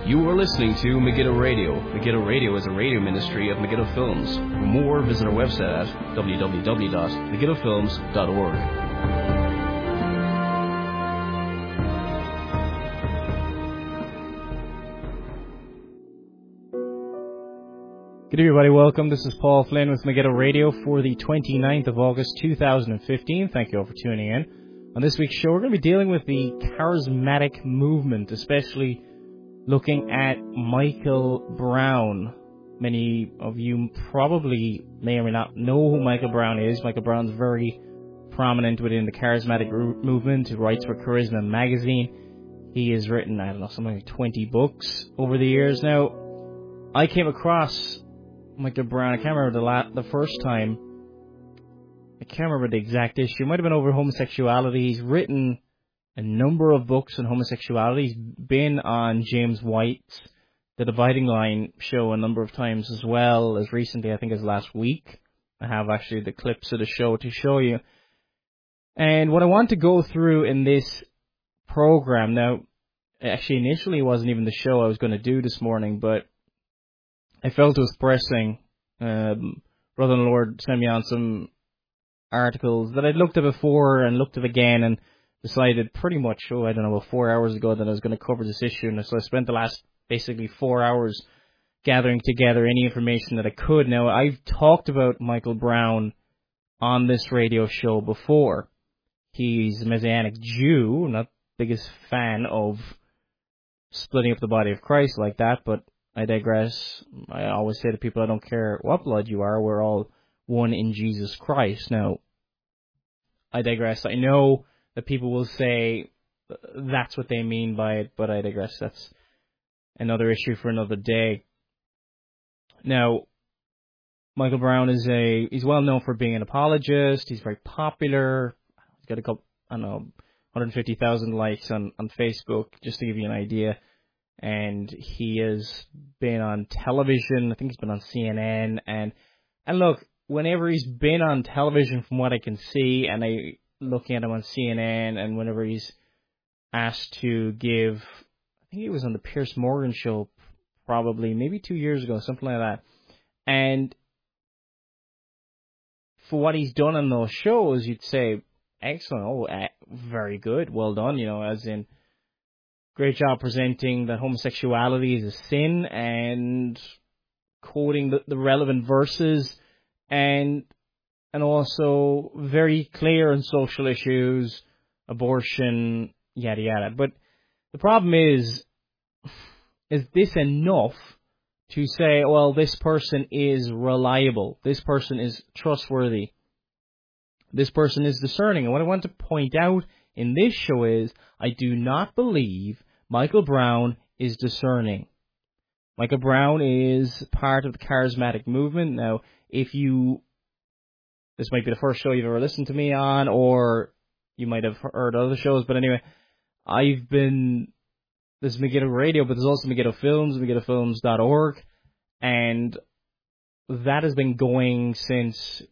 You are listening to Megiddo Radio. Megiddo Radio is a radio ministry of Megiddo Films. For more, visit our website at www.megiddofilms.org. Good evening, everybody. Welcome. This is Paul Flynn with Megiddo Radio for the 29th of August, 2015. Thank you all for tuning in. On this week's show, we're going to be dealing with the charismatic movement, especially looking at Michael Brown. Many of you probably may or may not know who Michael Brown is. Michael Brown's very prominent within the charismatic movement. He writes for Charisma magazine. He has written, something like 20 books over the years. Now, I came across Michael Brown, I can't remember the first time. I can't remember the exact issue. It might have been over homosexuality. He's written a number of books on homosexuality. He's been on James White's The Dividing Line show a number of times, as well as recently, I think as last week. I have actually the clips of the show to show you. And what I want to go through in this program, now, actually initially it wasn't even the show I was going to do this morning, but I felt it was pressing. Brother and Lord sent me on some articles that I'd looked at before and looked at again and decided pretty much, about 4 hours ago that I was going to cover this issue. And so I spent the last basically 4 hours gathering together any information that I could. Now, I've talked about Michael Brown on this radio show before. He's a Messianic Jew, not the biggest fan of splitting up the body of Christ like that, but I digress. I always say to people, I don't care what blood you are, we're all one in Jesus Christ. Now, I digress. I know that people will say that's what they mean by it, but I digress. That's another issue for another day. Now, Michael Brown he's well known for being an apologist. He's very popular. He's got 150,000 likes on Facebook, just to give you an idea. And he has been on television. I think he's been on CNN. And look, whenever he's been on television, from what I can see, and looking at him on CNN, and whenever he's asked to give, I think he was on the Piers Morgan show probably, maybe 2 years ago, something like that. And for what he's done on those shows, you'd say, excellent, very good, well done, as in, great job presenting that homosexuality is a sin and quoting the relevant verses and also very clear on social issues, abortion, yada yada. But the problem is this enough to say, well, this person is reliable, this person is trustworthy, this person is discerning? And what I want to point out in this show is, I do not believe Michael Brown is discerning. Michael Brown is part of the charismatic movement. Now, this might be the first show you've ever listened to me on, or you might have heard other shows, but anyway, this is Megiddo Radio, but there's also Megiddo Films, megiddofilms.org, and that has been going since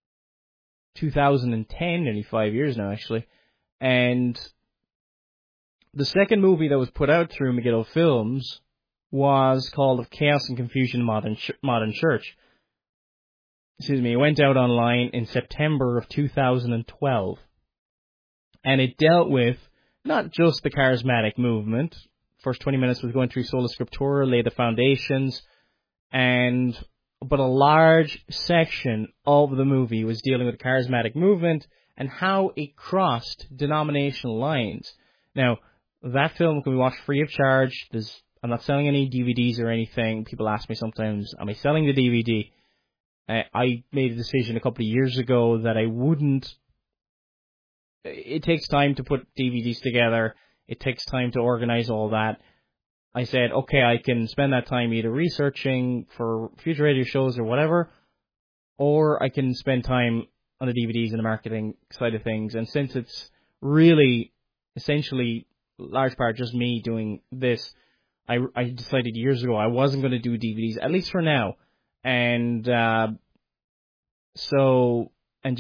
2010, nearly 5 years now, actually. And the second movie that was put out through Megiddo Films was called Of Chaos and Confusion in Modern Church. It went out online in September of 2012. And it dealt with not just the charismatic movement. First 20 minutes was going through Sola Scriptura, lay the foundations, but a large section of the movie was dealing with the charismatic movement and how it crossed denominational lines. Now, that film can be watched free of charge. I'm not selling any DVDs or anything. People ask me sometimes, am I selling the DVD? I made a decision a couple of years ago that I wouldn't. It takes time to put DVDs together. It takes time to organize all that. I said, okay, I can spend that time either researching for future radio shows or whatever, or I can spend time on the DVDs and the marketing side of things. And since it's really essentially large part just me doing this, I decided years ago I wasn't going to do DVDs, at least for now. And just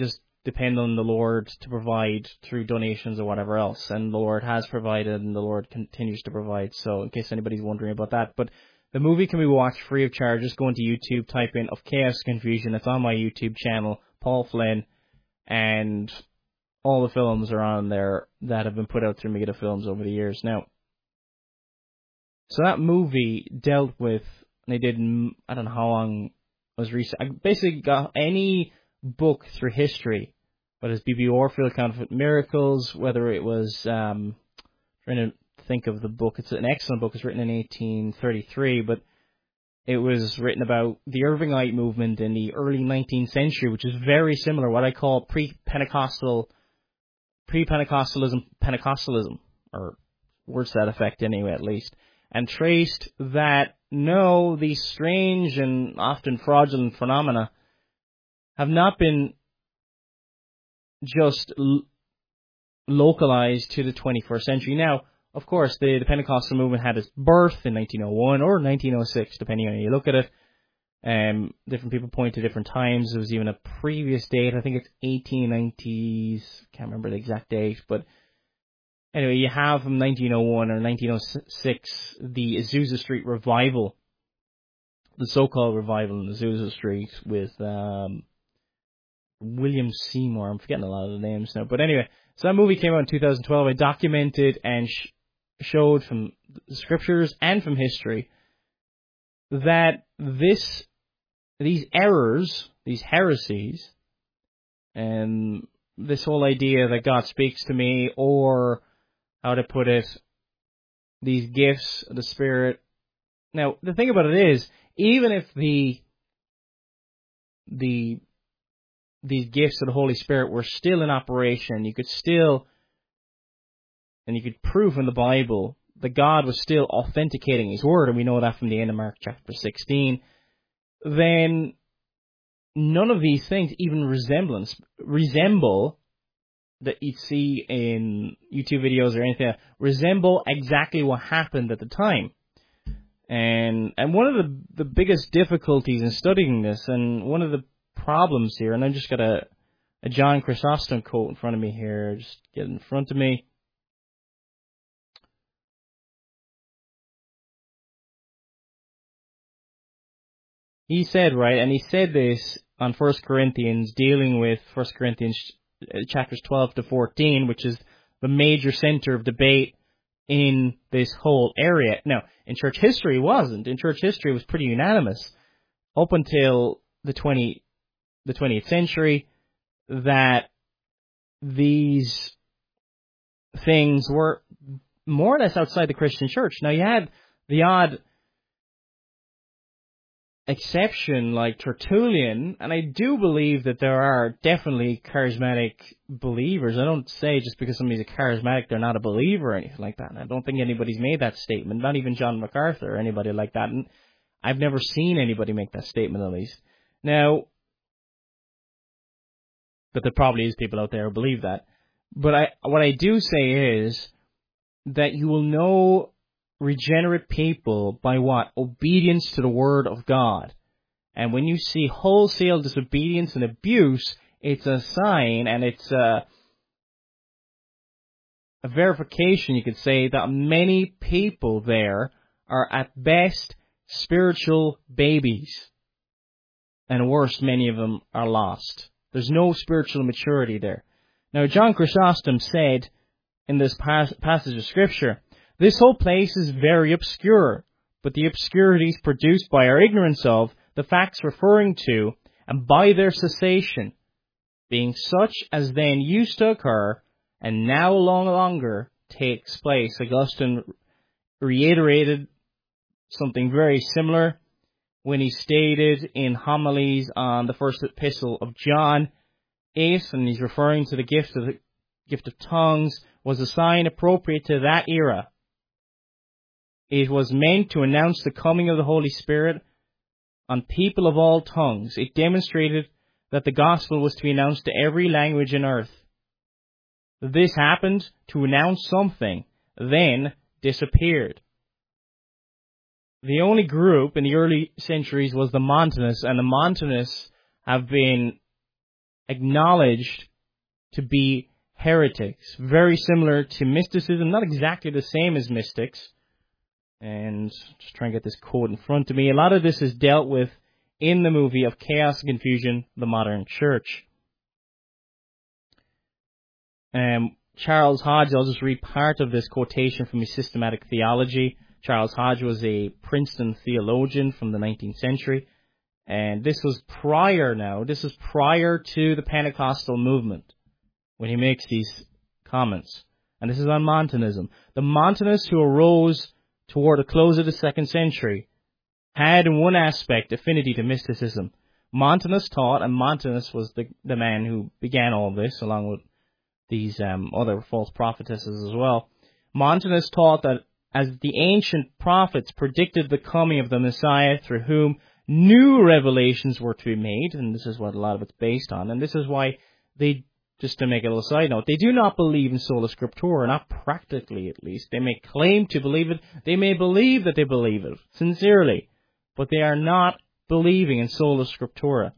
depend on the Lord to provide through donations or whatever else. And the Lord has provided, and the Lord continues to provide. So in case anybody's wondering about that. But the movie can be watched free of charge. Just go into YouTube, type in Of Chaos Confusion. It's on my YouTube channel, Paul Flynn. And all the films are on there that have been put out through Megiddo Films over the years. Now, so that movie dealt with, they did, I don't know how long it was recent. I basically got any book through history, whether it's B.B. Warfield, Counterfeit Miracles, whether it was, trying to think of the book. It's an excellent book. It's written in 1833, but it was written about the Irvingite movement in the early 19th century, which is very similar, what I call pre-Pentecostalism, Pentecostalism, or words to that effect anyway, at least, and traced that, no, these strange and often fraudulent phenomena have not been just localized to the 21st century. Now, of course, the Pentecostal movement had its birth in 1901 or 1906, depending on how you look at it. Different people point to different times. There was even a previous date. I think it's 1890s. Can't remember the exact date. But anyway, you have from 1901 or 1906 the Azusa Street revival, the so-called revival in Azusa Street with William Seymour. I'm forgetting a lot of the names now. But anyway, so that movie came out in 2012. I documented and showed from the scriptures and from history that these errors, these heresies, and this whole idea that God speaks to me, or how to put it, these gifts of the Spirit. Now, the thing about it is, even if these gifts of the Holy Spirit were still in operation, you could still, and you could prove in the Bible that God was still authenticating His Word, and we know that from the end of Mark chapter 16, then none of these things even resemble that you see in YouTube videos or anything, resemble exactly what happened at the time. And one of the biggest difficulties in studying this, and one of the problems here, and I just got a John Chrysostom quote in front of me here, just get it in front of me. He said, right, and he said this on 1 Corinthians, dealing with 1 Corinthians chapters 12 to 14, which is the major center of debate in this whole area. Now, in church history, it wasn't. In church history, it was pretty unanimous up until the 20th century that these things were more or less outside the Christian church. Now, you had the odd exception like Tertullian, and I do believe that there are definitely charismatic believers. I don't say just because somebody's a charismatic they're not a believer or anything like that. And I don't think anybody's made that statement, not even John MacArthur or anybody like that. And I've never seen anybody make that statement, at least. Now, but there probably is people out there who believe that. But what I do say is that you will know regenerate people by what? Obedience to the Word of God. And when you see wholesale disobedience and abuse, it's a sign, and it's a verification, you could say, that many people there are at best spiritual babies. And worse, many of them are lost. There's no spiritual maturity there. Now, John Chrysostom said in this passage of Scripture, this whole place is very obscure, but the obscurities produced by our ignorance of the facts referring to, and by their cessation, being such as then used to occur, and now no longer takes place. Augustine reiterated something very similar when he stated in homilies on the first epistle of John 8, and he's referring to the gift of tongues, was a sign appropriate to that era. It was meant to announce the coming of the Holy Spirit on people of all tongues. It demonstrated that the gospel was to be announced to every language in earth. This happened to announce something, then disappeared. The only group in the early centuries was the Montanists, and the Montanists have been acknowledged to be heretics. Very similar to mysticism, not exactly the same as mystics. And just try and get this quote in front of me. A lot of this is dealt with in the movie of Chaos and Confusion, The Modern Church. Charles Hodge, I'll just read part of this quotation from his Systematic Theology. Charles Hodge was a Princeton theologian from the 19th century. And this was prior to the Pentecostal movement when he makes these comments. And this is on Montanism. The Montanists who arose toward the close of the 2nd century had in one aspect affinity to mysticism. Montanus taught, and Montanus was the man who began all this, along with these other false prophetesses as well. Montanus taught that as the ancient prophets predicted the coming of the Messiah, through whom new revelations were to be made, and this is what a lot of it's based on, and this is why they, just to make a little side note, they do not believe in sola scriptura, not practically at least. They may claim to believe it, they may believe that they believe it, sincerely, but they are not believing in sola scriptura.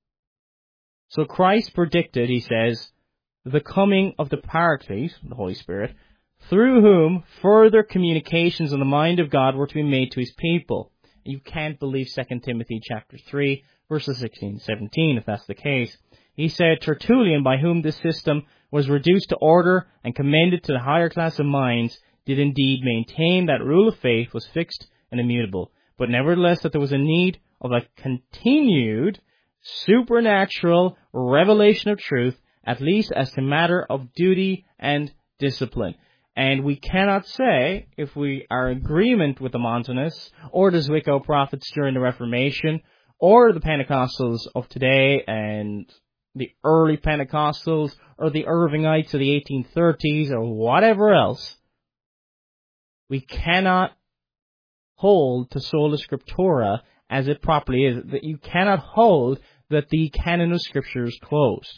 So Christ predicted, he says, the coming of the Paraclete, the Holy Spirit, through whom further communications on the mind of God were to be made to his people. You can't believe 2 Timothy chapter 3, verses 16 and 17, if that's the case. He said, Tertullian, by whom this system was reduced to order and commended to the higher class of minds, did indeed maintain that rule of faith was fixed and immutable, but nevertheless that there was a need of a continued supernatural revelation of truth, at least as to matter of duty and discipline. And we cannot say, if we are in agreement with the Montanists, or the Zwickau prophets during the Reformation, or the Pentecostals of today, and the early Pentecostals, or the Irvingites of the 1830s, or whatever else, we cannot hold to sola scriptura as it properly is. That you cannot hold that the canon of Scripture is closed.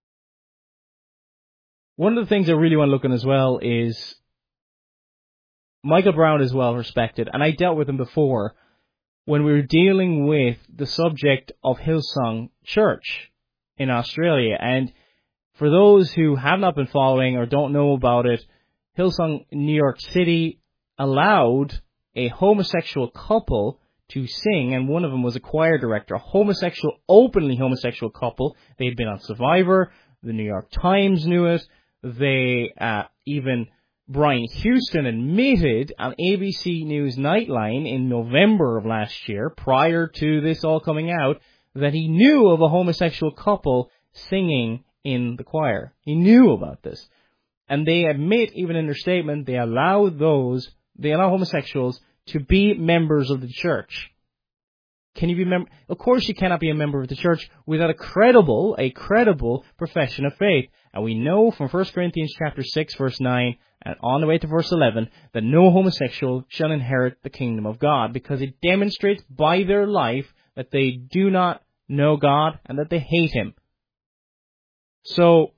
One of the things I really want to look at as well is Michael Brown is well respected, and I dealt with him before when we were dealing with the subject of Hillsong Church in Australia. And for those who have not been following or don't know about it, Hillsong in New York City allowed a homosexual couple to sing, and one of them was a choir director, a openly homosexual couple. They'd been on Survivor, the New York Times knew it. Even Brian Houston admitted on ABC News Nightline in November of last year, prior to this all coming out, that he knew of a homosexual couple singing in the choir. He knew about this. And they admit, even in their statement, they allow homosexuals to be members of the church. Can you be Of course you cannot be a member of the church without a credible profession of faith. And we know from 1 Corinthians chapter 6, verse 9, and on the way to verse 11, that no homosexual shall inherit the kingdom of God, because it demonstrates by their life that they do not know God and that they hate Him. So,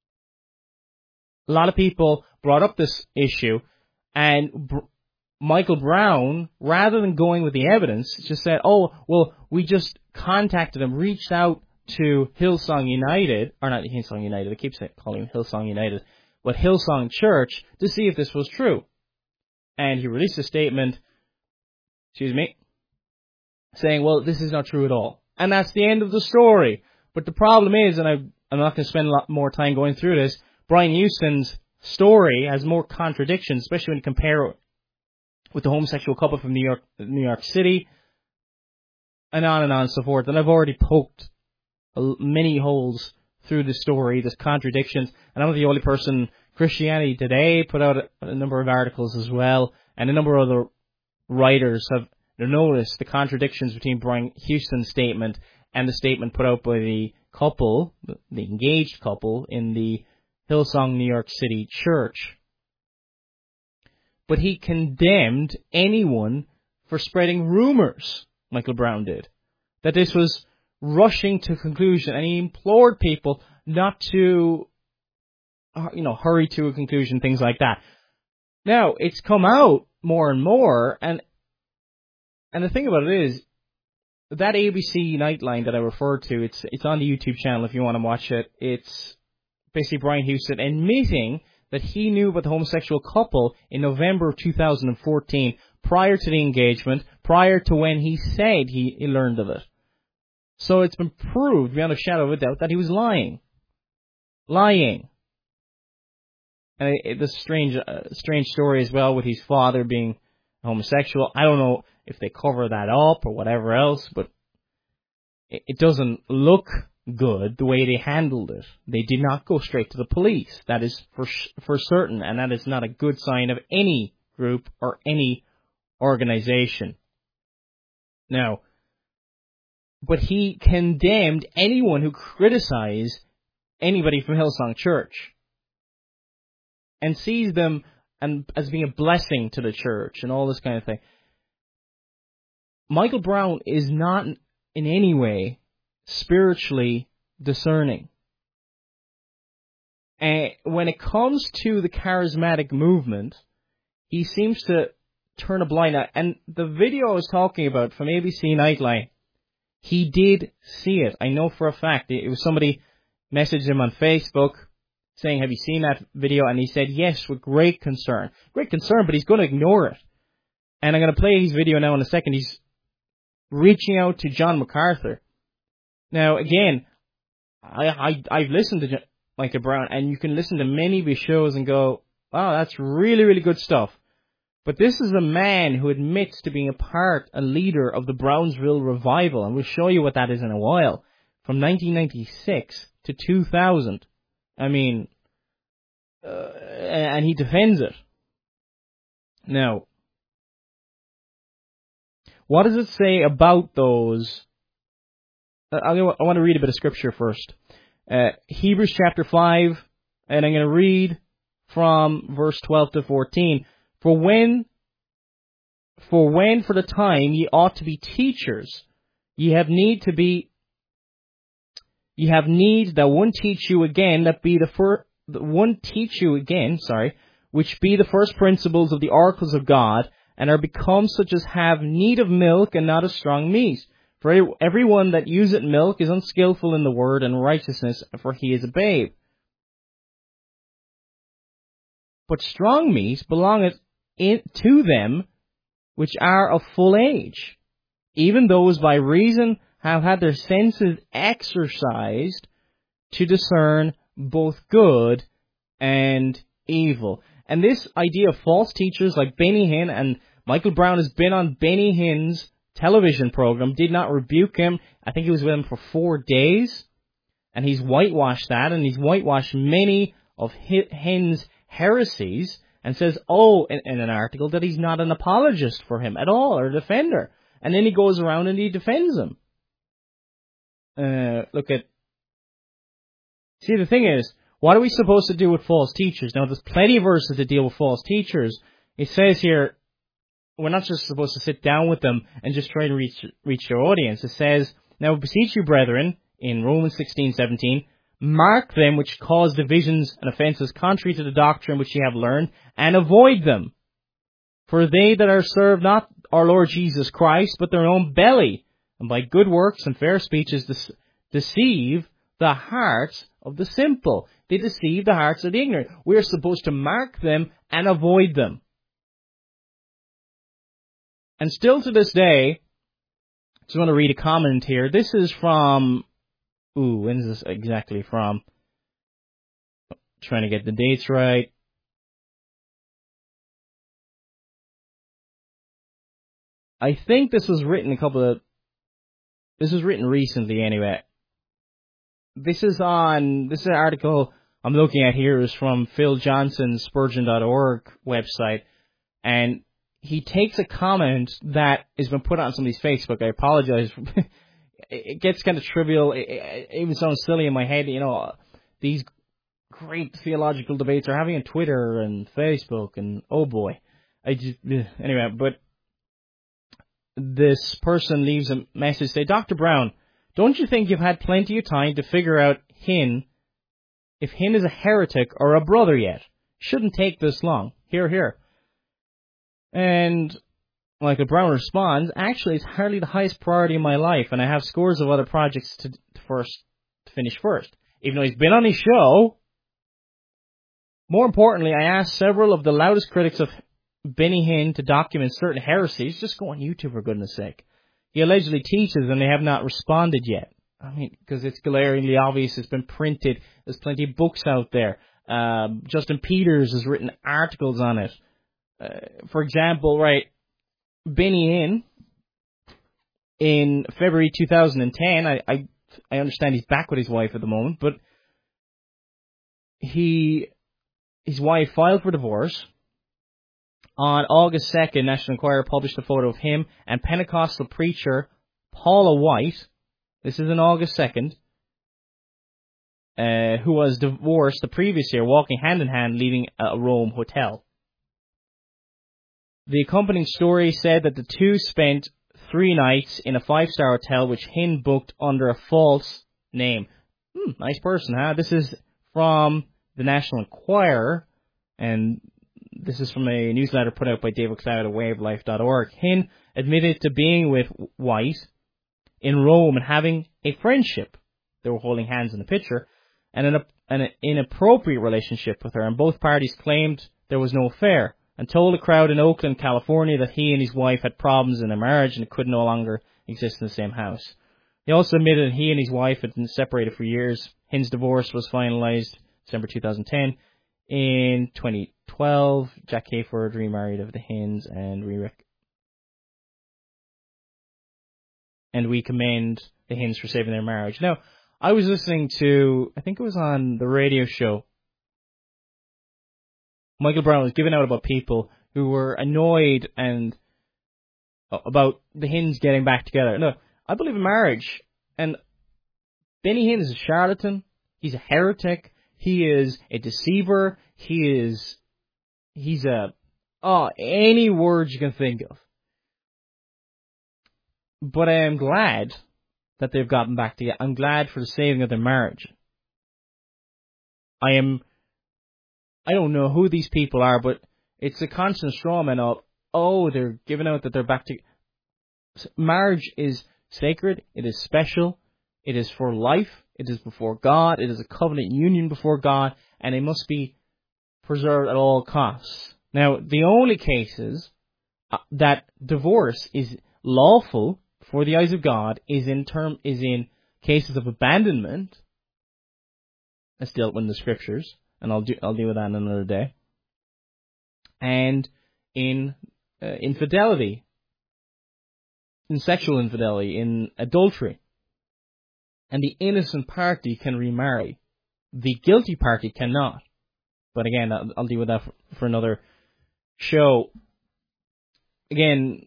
a lot of people brought up this issue, and Michael Brown, rather than going with the evidence, just said, oh, well, we just contacted him, reached out to Hillsong United, or not Hillsong United, I keep calling him Hillsong United, but Hillsong Church, to see if this was true. And he released a statement, saying, well, this is not true at all. And that's the end of the story. But the problem is, and I'm not going to spend a lot more time going through this, Brian Houston's story has more contradictions, especially when you compare it with the homosexual couple from New York City, and on and so forth. And I've already poked many holes through the story, there's contradictions, and I'm not the only person. Christianity Today put out a number of articles as well, and a number of other writers have noticed the contradictions between Brian Houston's statement and the statement put out by the couple, the engaged couple, in the Hillsong New York City church. But he condemned anyone for spreading rumors, Michael Brown did, that this was rushing to conclusion, and he implored people not to, hurry to a conclusion, things like that. Now, it's come out more and more, and the thing about it is, that ABC Nightline that I referred to, it's on the YouTube channel if you want to watch it. It's basically Brian Houston admitting that he knew about the homosexual couple in November of 2014, prior to the engagement, prior to when he said he learned of it. So it's been proved beyond a shadow of a doubt that he was lying. Lying. And it's a strange story as well with his father being homosexual. I don't know if they cover that up or whatever else, but it doesn't look good the way they handled it. They did not go straight to the police. That is for certain, and that is not a good sign of any group or any organization. Now, but he condemned anyone who criticized anybody from Hillsong Church and sees them as being a blessing to the church and all this kind of thing. Michael Brown is not in any way spiritually discerning. And when it comes to the charismatic movement, he seems to turn a blind eye. And the video I was talking about from ABC Nightline, he did see it. I know for a fact. It was somebody messaged him on Facebook saying, have you seen that video? And he said, yes, with great concern. Great concern, but he's going to ignore it. And I'm going to play his video now in a second. He's reaching out to John MacArthur. Now, again, I've listened to Michael Brown, and you can listen to many of his shows and go, wow, that's really, really good stuff. But this is a man who admits to being a leader of the Brownsville revival, and we'll show you what that is in a while, from 1996 to 2000. I mean, and he defends it. Now, what does it say about those? I want to read a bit of scripture first. Hebrews chapter 5, and I'm going to read from verse 12 to 14. For when for the time ye ought to be teachers, ye have need that one teach you again, which be the first principles of the oracles of God, and are become such as have need of milk and not of strong meat. For everyone that useth milk is unskillful in the word and righteousness, for he is a babe. But strong meat belongeth to them which are of full age, even those by reason have had their senses exercised to discern both good and evil. And this idea of false teachers like Benny Hinn, and Michael Brown has been on Benny Hinn's television program, did not rebuke him. I think he was with him for 4 days, and he's whitewashed that, and he's whitewashed many of Hinn's heresies, and says, in an article, that he's not an apologist for him at all, or a defender. And then he goes around and he defends him. The thing is, what are we supposed to do with false teachers? Now, there's plenty of verses that deal with false teachers. It says here, we're not just supposed to sit down with them and just try to reach their audience. It says, now I beseech you, brethren, in Romans 16:17, mark them which cause divisions and offences contrary to the doctrine which ye have learned, and avoid them. For they that are served not our Lord Jesus Christ, but their own belly, and by good works and fair speeches deceive the hearts of the simple. They deceive the hearts of the ignorant. We are supposed to mark them and avoid them. And still to this day, I just want to read a comment here. This is from, when is this exactly from? Trying to get the dates right. I think this was written this was written recently anyway. This is an article I'm looking at here is from Phil Johnson's Spurgeon.org website, and he takes a comment that has been put on somebody's Facebook. I apologize. It gets kind of trivial. It even sounds silly in my head. You know, these great theological debates are having on Twitter and Facebook, and oh boy. Anyway, but this person leaves a message, say, Dr. Brown, don't you think you've had plenty of time to figure out if Hinn is a heretic or a brother yet? Shouldn't take this long. Hear. And Michael Brown responds, actually, it's hardly the highest priority in my life, and I have scores of other projects to finish first. Even though he's been on his show, More importantly, I asked several of the loudest critics of Benny Hinn to document certain heresies. Just go on YouTube, for goodness sake. He allegedly teaches, and they have not responded yet. I mean, because it's glaringly obvious. It's been printed. There's plenty of books out there. Justin Peters has written articles on it. For example, right, Benny Hinn, in February 2010, I understand he's back with his wife at the moment, but his wife filed for divorce. On August 2nd, National Enquirer published a photo of him and Pentecostal preacher Paula White. This is on August 2nd, who was divorced the previous year, walking hand in hand, leaving a Rome hotel. The accompanying story said that the two spent 3 nights in a 5-star hotel, which Hinn booked under a false name. Nice person, huh? This is from the National Enquirer, and this is from a newsletter put out by David Cloud at wavelife.org. Hinn admitted to being with White in Rome and having a friendship. They were holding hands in the picture, and an inappropriate relationship with her, and both parties claimed there was no affair, and told a crowd in Oakland, California, that he and his wife had problems in their marriage and could no longer exist in the same house. He also admitted that he and his wife had been separated for years. Hinn's divorce was finalized December 2010. In 2012, Jack Hayford remarried of the Hinns, and we commend the Hinns for saving their marriage. Now, I was listening to, I think it was on the radio show, Michael Brown was giving out about people who were annoyed and about the Hinns getting back together. No, I believe in marriage, and Benny Hinn is a charlatan. He's a heretic. He is a deceiver. He's any words you can think of. But I am glad that they've gotten back together. I'm glad for the saving of their marriage. I don't know who these people are, but it's a constant strawman of, they're giving out that they're back together. Marriage is sacred. It is special. It is for life. It is before God. It is a covenant union before God, and it must be preserved at all costs. Now, the only cases that divorce is lawful for the eyes of God is in cases of abandonment, as dealt with in the scriptures, and I'll deal with that in another day, and in infidelity, in sexual infidelity, in adultery. And the innocent party can remarry. The guilty party cannot. But again, I'll deal with that for another show. Again,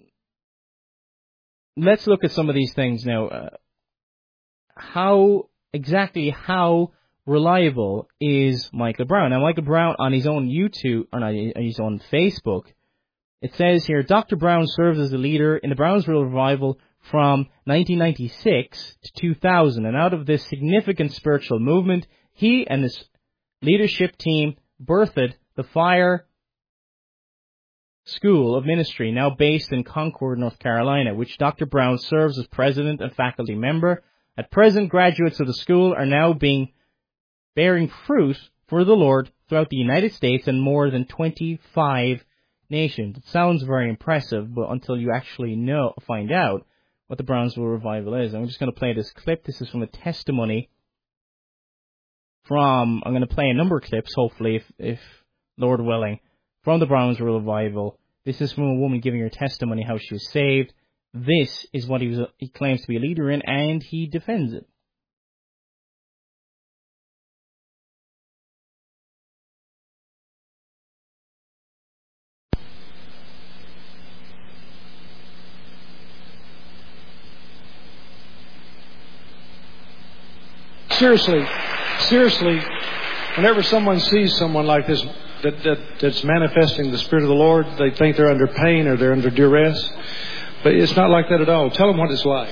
let's look at some of these things now. How reliable is Michael Brown? Now, Michael Brown on his own YouTube, or on his own Facebook, it says here, Dr. Brown serves as the leader in the Brownsville Revival from 1996 to 2000, and out of this significant spiritual movement, he and his leadership team birthed the Fire School of Ministry, now based in Concord, North Carolina, which Dr. Brown serves as president and faculty member. At present, graduates of the school are now bearing fruit for the Lord throughout the United States and more than 25 nations. It sounds very impressive, but until you actually find out what the Brownsville Revival is. I'm just going to play this clip. This is from a testimony I'm going to play a number of clips, hopefully, if Lord willing, from the Brownsville Revival. This is from a woman giving her testimony how she was saved. This is what he claims to be a leader in, and he defends it. Seriously, whenever someone sees someone like this that's manifesting the Spirit of the Lord, they think they're under pain or they're under duress. But it's not like that at all. Tell them what it's like.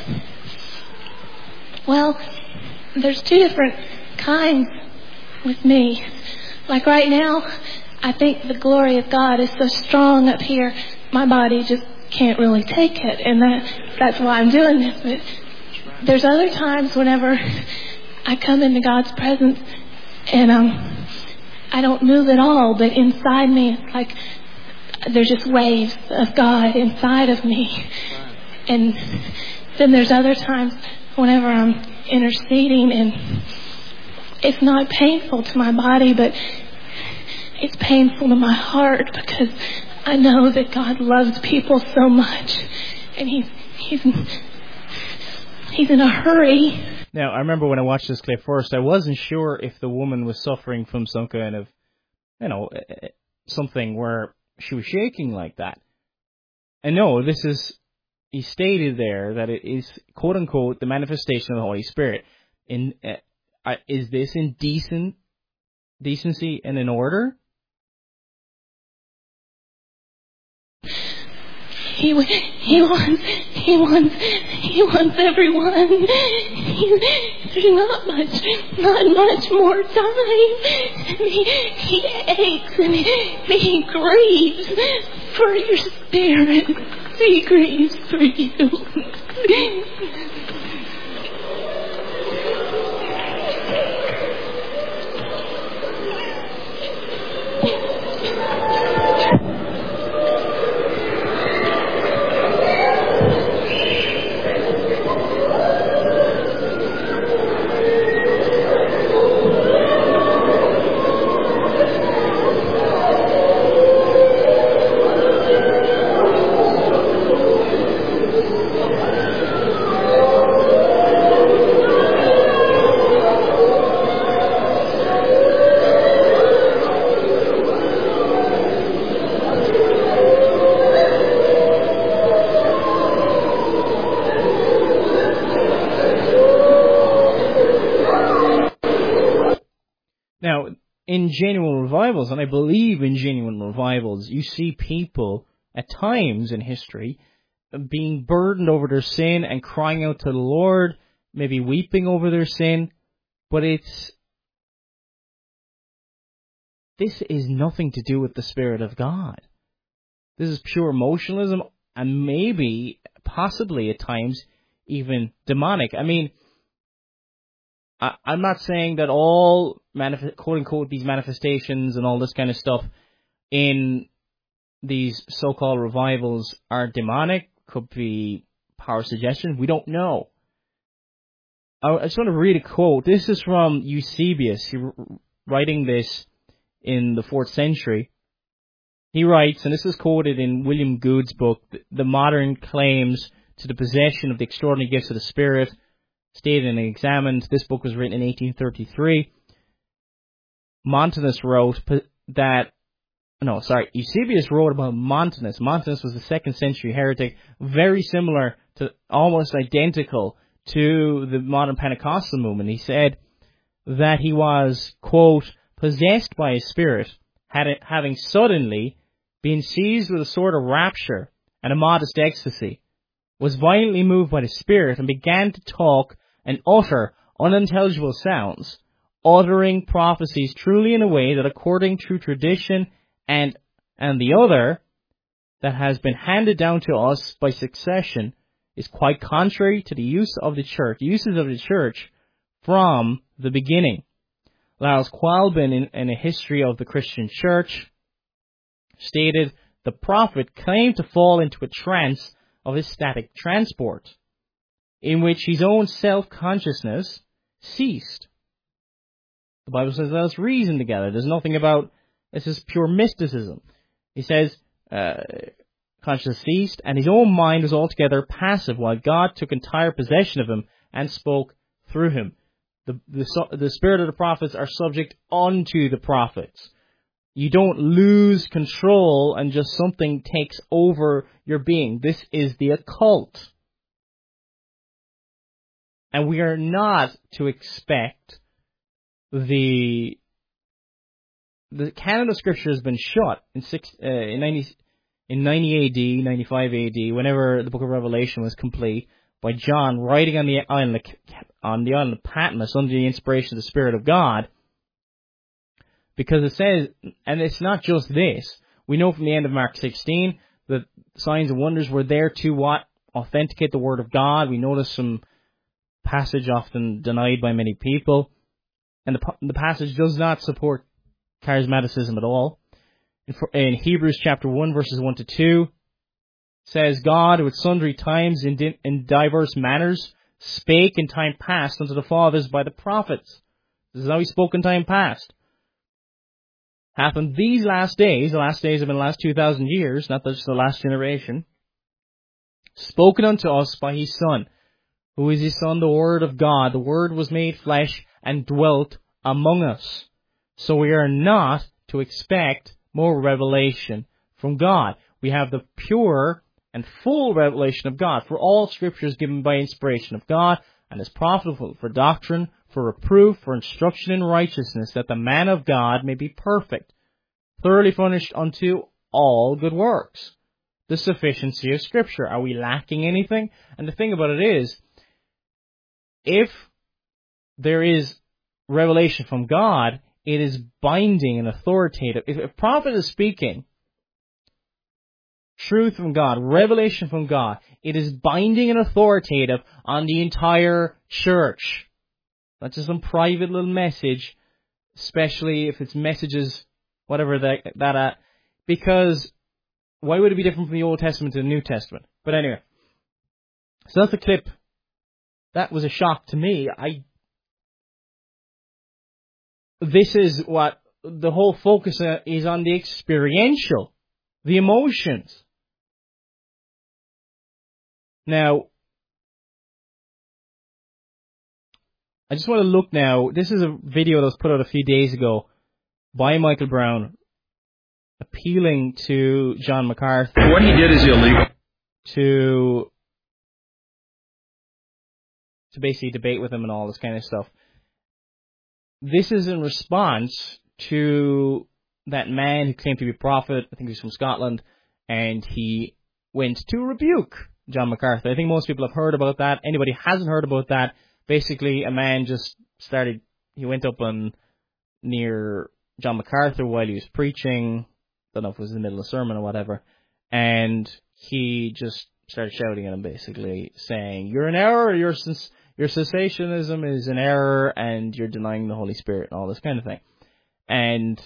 Well, there's 2 different kinds with me. Like right now, I think the glory of God is so strong up here, my body just can't really take it. And that's why I'm doing this. But there's other times whenever I come into God's presence and I don't move at all, but inside me it's like there's just waves of God inside of me. And then there's other times whenever I'm interceding and it's not painful to my body, but it's painful to my heart because I know that God loves people so much and He's in a hurry. Now, I remember when I watched this clip first, I wasn't sure if the woman was suffering from some kind of, something where she was shaking like that. And no, he stated there that it is, quote unquote, the manifestation of the Holy Spirit. Is this in decency and in order? He wants everyone. There's not much more time. He aches and he grieves for your spirit. He grieves for you. In genuine revivals, and I believe in genuine revivals, you see people at times in history being burdened over their sin and crying out to the Lord, maybe weeping over their sin, but this is nothing to do with the Spirit of God. This is pure emotionalism and maybe, possibly at times, even demonic. I mean, I'm not saying that all, quote-unquote, these manifestations and all this kind of stuff in these so-called revivals are demonic. Could be power suggestion. We don't know. I just want to read a quote. This is from Eusebius. He writing this in the 4th century. He writes, and this is quoted in William Goode's book, The Modern Claims to the Possession of the Extraordinary Gifts of the Spirit, stated and examined. This book was written in 1833. Eusebius wrote about Montanus. Montanus was the 2nd century heretic, very similar to, almost identical to the modern Pentecostal movement. He said that he was, quote, possessed by a spirit, having suddenly been seized with a sort of rapture and a modest ecstasy, was violently moved by the Spirit and began to talk and utter unintelligible sounds, uttering prophecies truly in a way that according to tradition and the other that has been handed down to us by succession is quite contrary to the uses of the church from the beginning. Lars Qualbin, in A History of the Christian Church, stated the prophet claimed to fall into a trance of ecstatic transport, in which his own self-consciousness ceased. The Bible says, let us reason together. There's nothing about, this is pure mysticism. He says, consciousness ceased, and his own mind was altogether passive, while God took entire possession of him and spoke through him. The spirit of the prophets are subject unto the prophets. You don't lose control and just something takes over your being. This is the occult. And we are not to expect the canon of Scripture has been shut in 90 AD, 95 AD, whenever the book of Revelation was complete, by John writing on the island of Patmos under the inspiration of the Spirit of God. Because it says, and it's not just this, we know from the end of Mark 16 that signs and wonders were there to what? Authenticate the Word of God. We notice some passage often denied by many people. And the passage does not support charismaticism at all. In Hebrews chapter 1, verses 1 to 2, says, God, with sundry times in diverse manners, spake in time past unto the fathers by the prophets. This is how he spoke in time past. Hath in these last days, the last days have been the last 2,000 years, not just the last generation, spoken unto us by his Son. Who is his Son? The Word of God. The Word was made flesh and dwelt among us. So we are not to expect more revelation from God. We have the pure and full revelation of God. For all Scripture is given by inspiration of God, and is profitable for doctrine, for reproof, for instruction in righteousness, that the man of God may be perfect, thoroughly furnished unto all good works. The sufficiency of Scripture. Are we lacking anything? And the thing about it is, if there is revelation from God, it is binding and authoritative. If a prophet is speaking truth from God, revelation from God, it is binding and authoritative on the entire church. Not just some private little message, especially if it's messages, whatever that because why would it be different from the Old Testament to the New Testament? But anyway, so that's the clip. That was a shock to me. This is what the whole focus is on, the experiential, the emotions. Now, I just want to look now. This is a video that was put out a few days ago by Michael Brown appealing to John MacArthur. What he did is illegal. To basically debate with him and all this kind of stuff. This is in response to that man who claimed to be a prophet. I think he's from Scotland, and he went to rebuke John MacArthur. I think most people have heard about that. Anybody who hasn't heard about that, basically a man just started, he went up near John MacArthur while he was preaching. Don't know if it was in the middle of a sermon or whatever, and he just started shouting at him, basically saying, "You're in error, your cessationism is an error, and you're denying the Holy Spirit," and all this kind of thing. And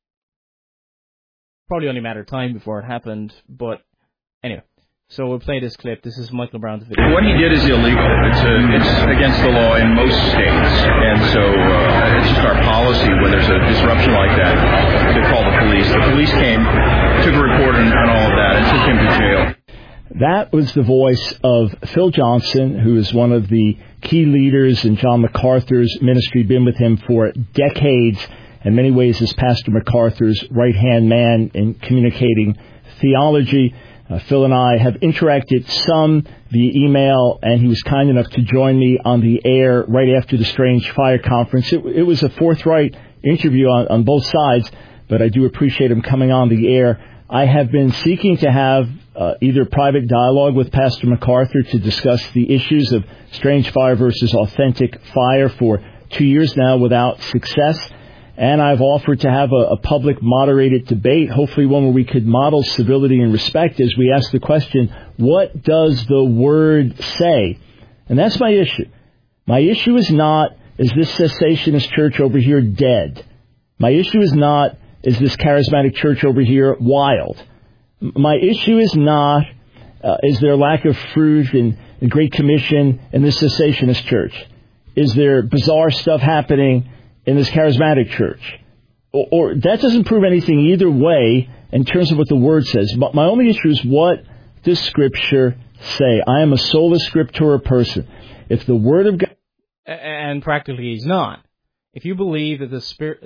probably only a matter of time before it happened, but anyway. So we'll play this clip. This is Michael Brown's video. What he did is illegal. It's against the law in most states. And so it's just our policy when there's a disruption like that to call the police. The police came, took a report and all of that, and took him to jail. That was the voice of Phil Johnson, who is one of the key leaders in John MacArthur's ministry, been with him for decades, in many ways is Pastor MacArthur's right-hand man in communicating theology. Phil and I have interacted some via email, and he was kind enough to join me on the air right after the Strange Fire Conference. It was a forthright interview on both sides, but I do appreciate him coming on the air. I have been seeking to have either private dialogue with Pastor MacArthur to discuss the issues of Strange Fire versus Authentic Fire for 2 years now without success. And I've offered to have a public moderated debate, hopefully one where we could model civility and respect as we ask the question, what does the Word say? And that's my issue. My issue is not, is this cessationist church over here dead? My issue is not, is this charismatic church over here wild? My issue is not, is there lack of fruit and Great Commission in this cessationist church? Is there bizarre stuff happening in this charismatic church? Or that doesn't prove anything either way in terms of what the Word says. But my only issue is, what does Scripture say? I am a sola scriptura person. If the Word of God... And practically he's not. If you believe that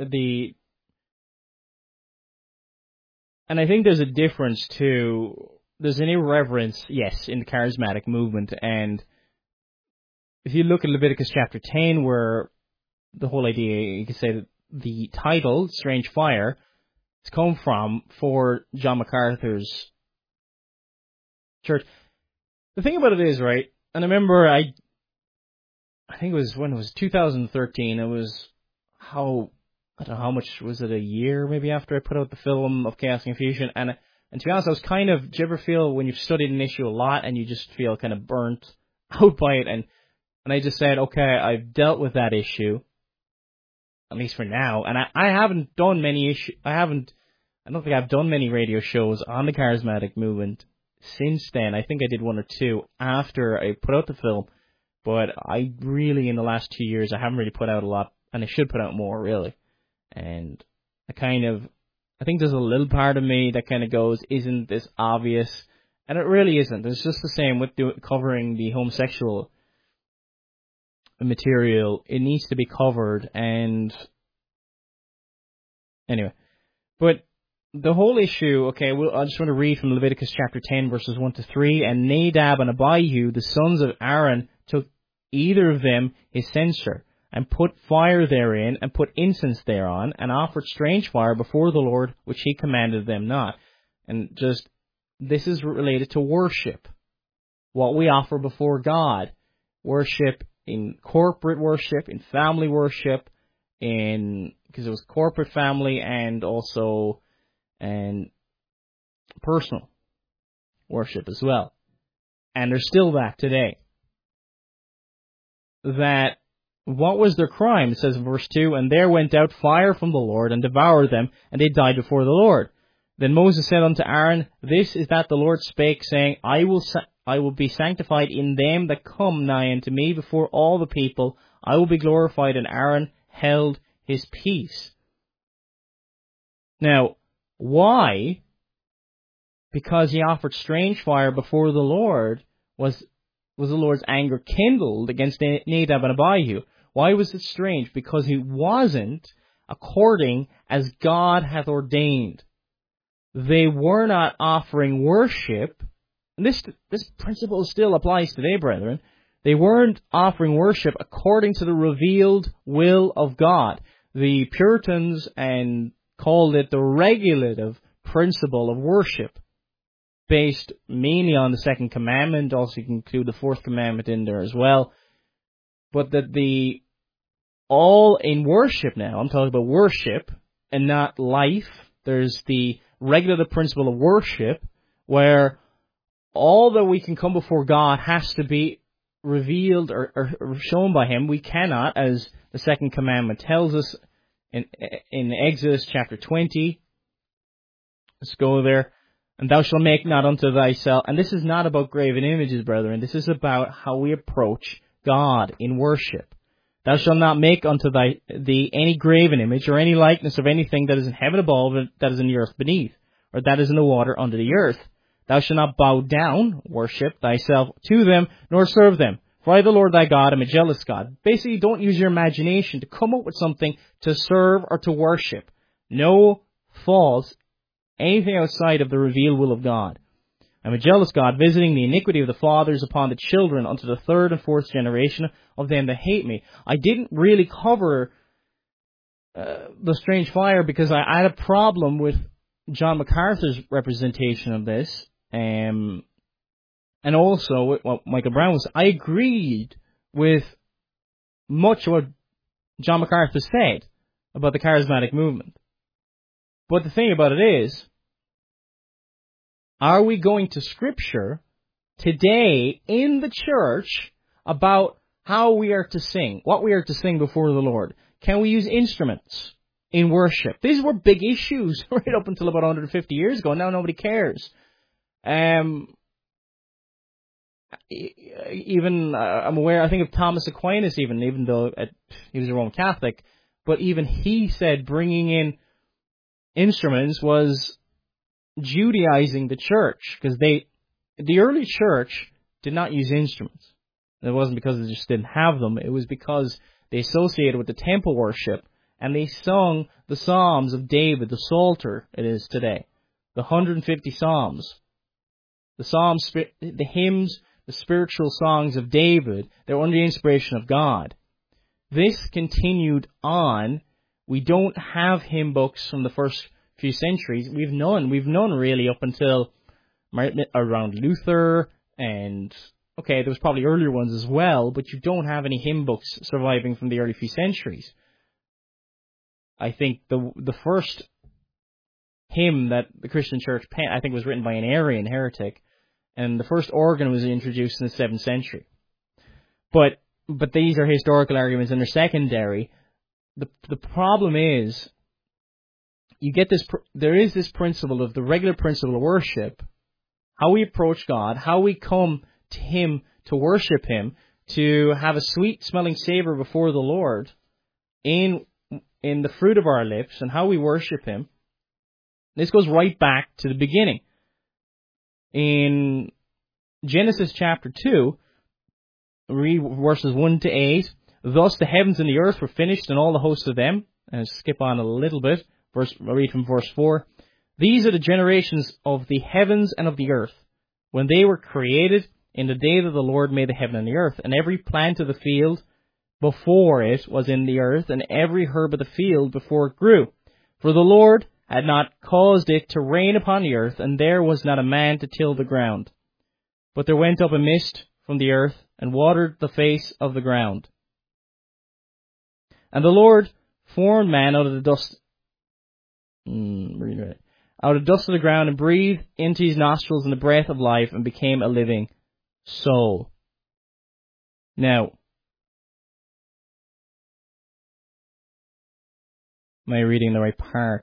and I think there's a difference there's an irreverence, yes, in the charismatic movement. And if you look at Leviticus chapter 10, where the whole idea, you could say that the title, Strange Fire, has come from for John MacArthur's church. The thing about it is, right, and I remember I think it was when it was 2013, it was I don't know how much, was it a year maybe after I put out the film of Chaos and Confusion, and to be honest, I was kind of, do you ever feel when you've studied an issue a lot and you just feel kind of burnt out by it, and I just said, okay, I've dealt with that issue. at least for now. And I haven't done many I don't think I've done many radio shows on the charismatic movement since then. I think I did one or two after I put out the film, but I really, in the last 2 years, I haven't really put out a lot, and I should put out more, really. And I think there's a little part of me that kind of goes, isn't this obvious? And it really isn't. It's just the same with covering the homosexual material. It needs to be covered, and anyway. But the whole issue, okay, I just want to read from Leviticus chapter 10, verses 1 to 3. And Nadab and Abihu, the sons of Aaron, took either of them his censer, and put fire therein, and put incense thereon, and offered strange fire before the Lord, which he commanded them not. And just, this is related to worship. What we offer before God. Worship in corporate worship, in family worship, because it was corporate family and also personal worship as well. And there's still that today. That, what was their crime? It says in verse 2, and there went out fire from the Lord and devoured them, and they died before the Lord. Then Moses said unto Aaron, this is that the Lord spake, saying, I will be sanctified in them that come nigh unto me before all the people. I will be glorified. And Aaron held his peace. Now, why? Because he offered strange fire before the Lord, was the Lord's anger kindled against Nadab and Abihu. Why was it strange? Because he wasn't according as God hath ordained. They were not offering worship. And this principle still applies today, brethren. They weren't offering worship according to the revealed will of God. The Puritans called it the regulative principle of worship, based mainly on the second commandment. Also, you can include the fourth commandment in there as well. But that all in worship now, I'm talking about worship and not life. There's the regulative principle of worship, where all that we can come before God has to be revealed or shown by Him. We cannot, as the second commandment tells us in Exodus chapter 20. Let's go there. And thou shalt make not unto thyself. And this is not about graven images, brethren. This is about how we approach God in worship. Thou shalt not make unto thee any graven image or any likeness of anything that is in heaven above, that is in the earth beneath, or that is in the water under the earth. Thou shalt not bow down, worship thyself to them, nor serve them. For I, the Lord thy God, am a jealous God. Basically, don't use your imagination to come up with something to serve or to worship. No false, anything outside of the revealed will of God. I'm a jealous God, visiting the iniquity of the fathers upon the children unto the third and fourth generation of them that hate me. I didn't really cover the strange fire because I had a problem with John MacArthur's representation of this, and also with what Michael Brown was. I agreed with much of what John MacArthur said about the charismatic movement. But the thing about it is, are we going to Scripture today in the church about how we are to sing, what we are to sing before the Lord? Can we use instruments in worship? These were big issues right up until about 150 years ago. Now nobody cares. Even I'm aware, I think of Thomas Aquinas, even though he was a Roman Catholic, but even he said bringing in instruments was Judaizing the church, because the early church did not use instruments. It wasn't because they just didn't have them. It was because they associated with the temple worship, and they sung the Psalms of David, the Psalter it is today, the 150 Psalms, the Psalms, the hymns, the spiritual songs of David. They were under the inspiration of God. This continued on. We don't have hymn books from the first few centuries. We've none really up until around Luther, and okay, there was probably earlier ones as well, but you don't have any hymn books surviving from the early few centuries. I think the first hymn that the Christian church penned, I think, was written by an Arian heretic, and the first organ was introduced in the 7th century. But these are historical arguments, and they're secondary. the problem is, you get this. There is this principle of the regular principle of worship, how we approach God, how we come to Him to worship Him, to have a sweet-smelling savor before the Lord in the fruit of our lips, and how we worship Him. This goes right back to the beginning. In Genesis chapter 2, read verses 1 to 8. Thus the heavens and the earth were finished, and all the hosts of them. And skip on a little bit. I'll read from verse 4. These are the generations of the heavens and of the earth, when they were created in the day that the Lord made the heaven and the earth. And every plant of the field before it was in the earth, and every herb of the field before it grew. For the Lord had not caused it to rain upon the earth, and there was not a man to till the ground. But there went up a mist from the earth, and watered the face of the ground. And the Lord formed man out of the dust of the ground, and breathed into his nostrils in the breath of life, and became a living soul. Now, am I reading the right part?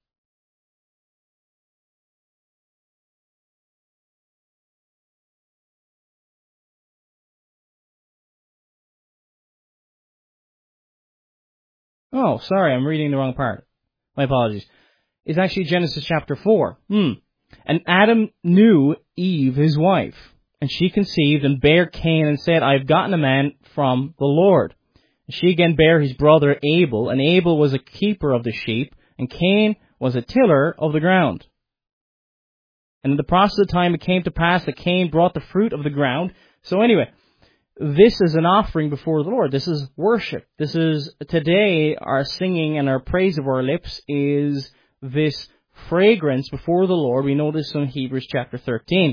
Oh, sorry, I'm reading the wrong part. My apologies. It's actually Genesis chapter 4. And Adam knew Eve, his wife, and she conceived and bare Cain, and said, I have gotten a man from the Lord. And she again bare his brother Abel, and Abel was a keeper of the sheep, and Cain was a tiller of the ground. And in the process of time it came to pass that Cain brought the fruit of the ground. So anyway, this is an offering before the Lord. This is worship. This is, today, our singing and our praise of our lips is this fragrance before the Lord. We know this in Hebrews chapter 13.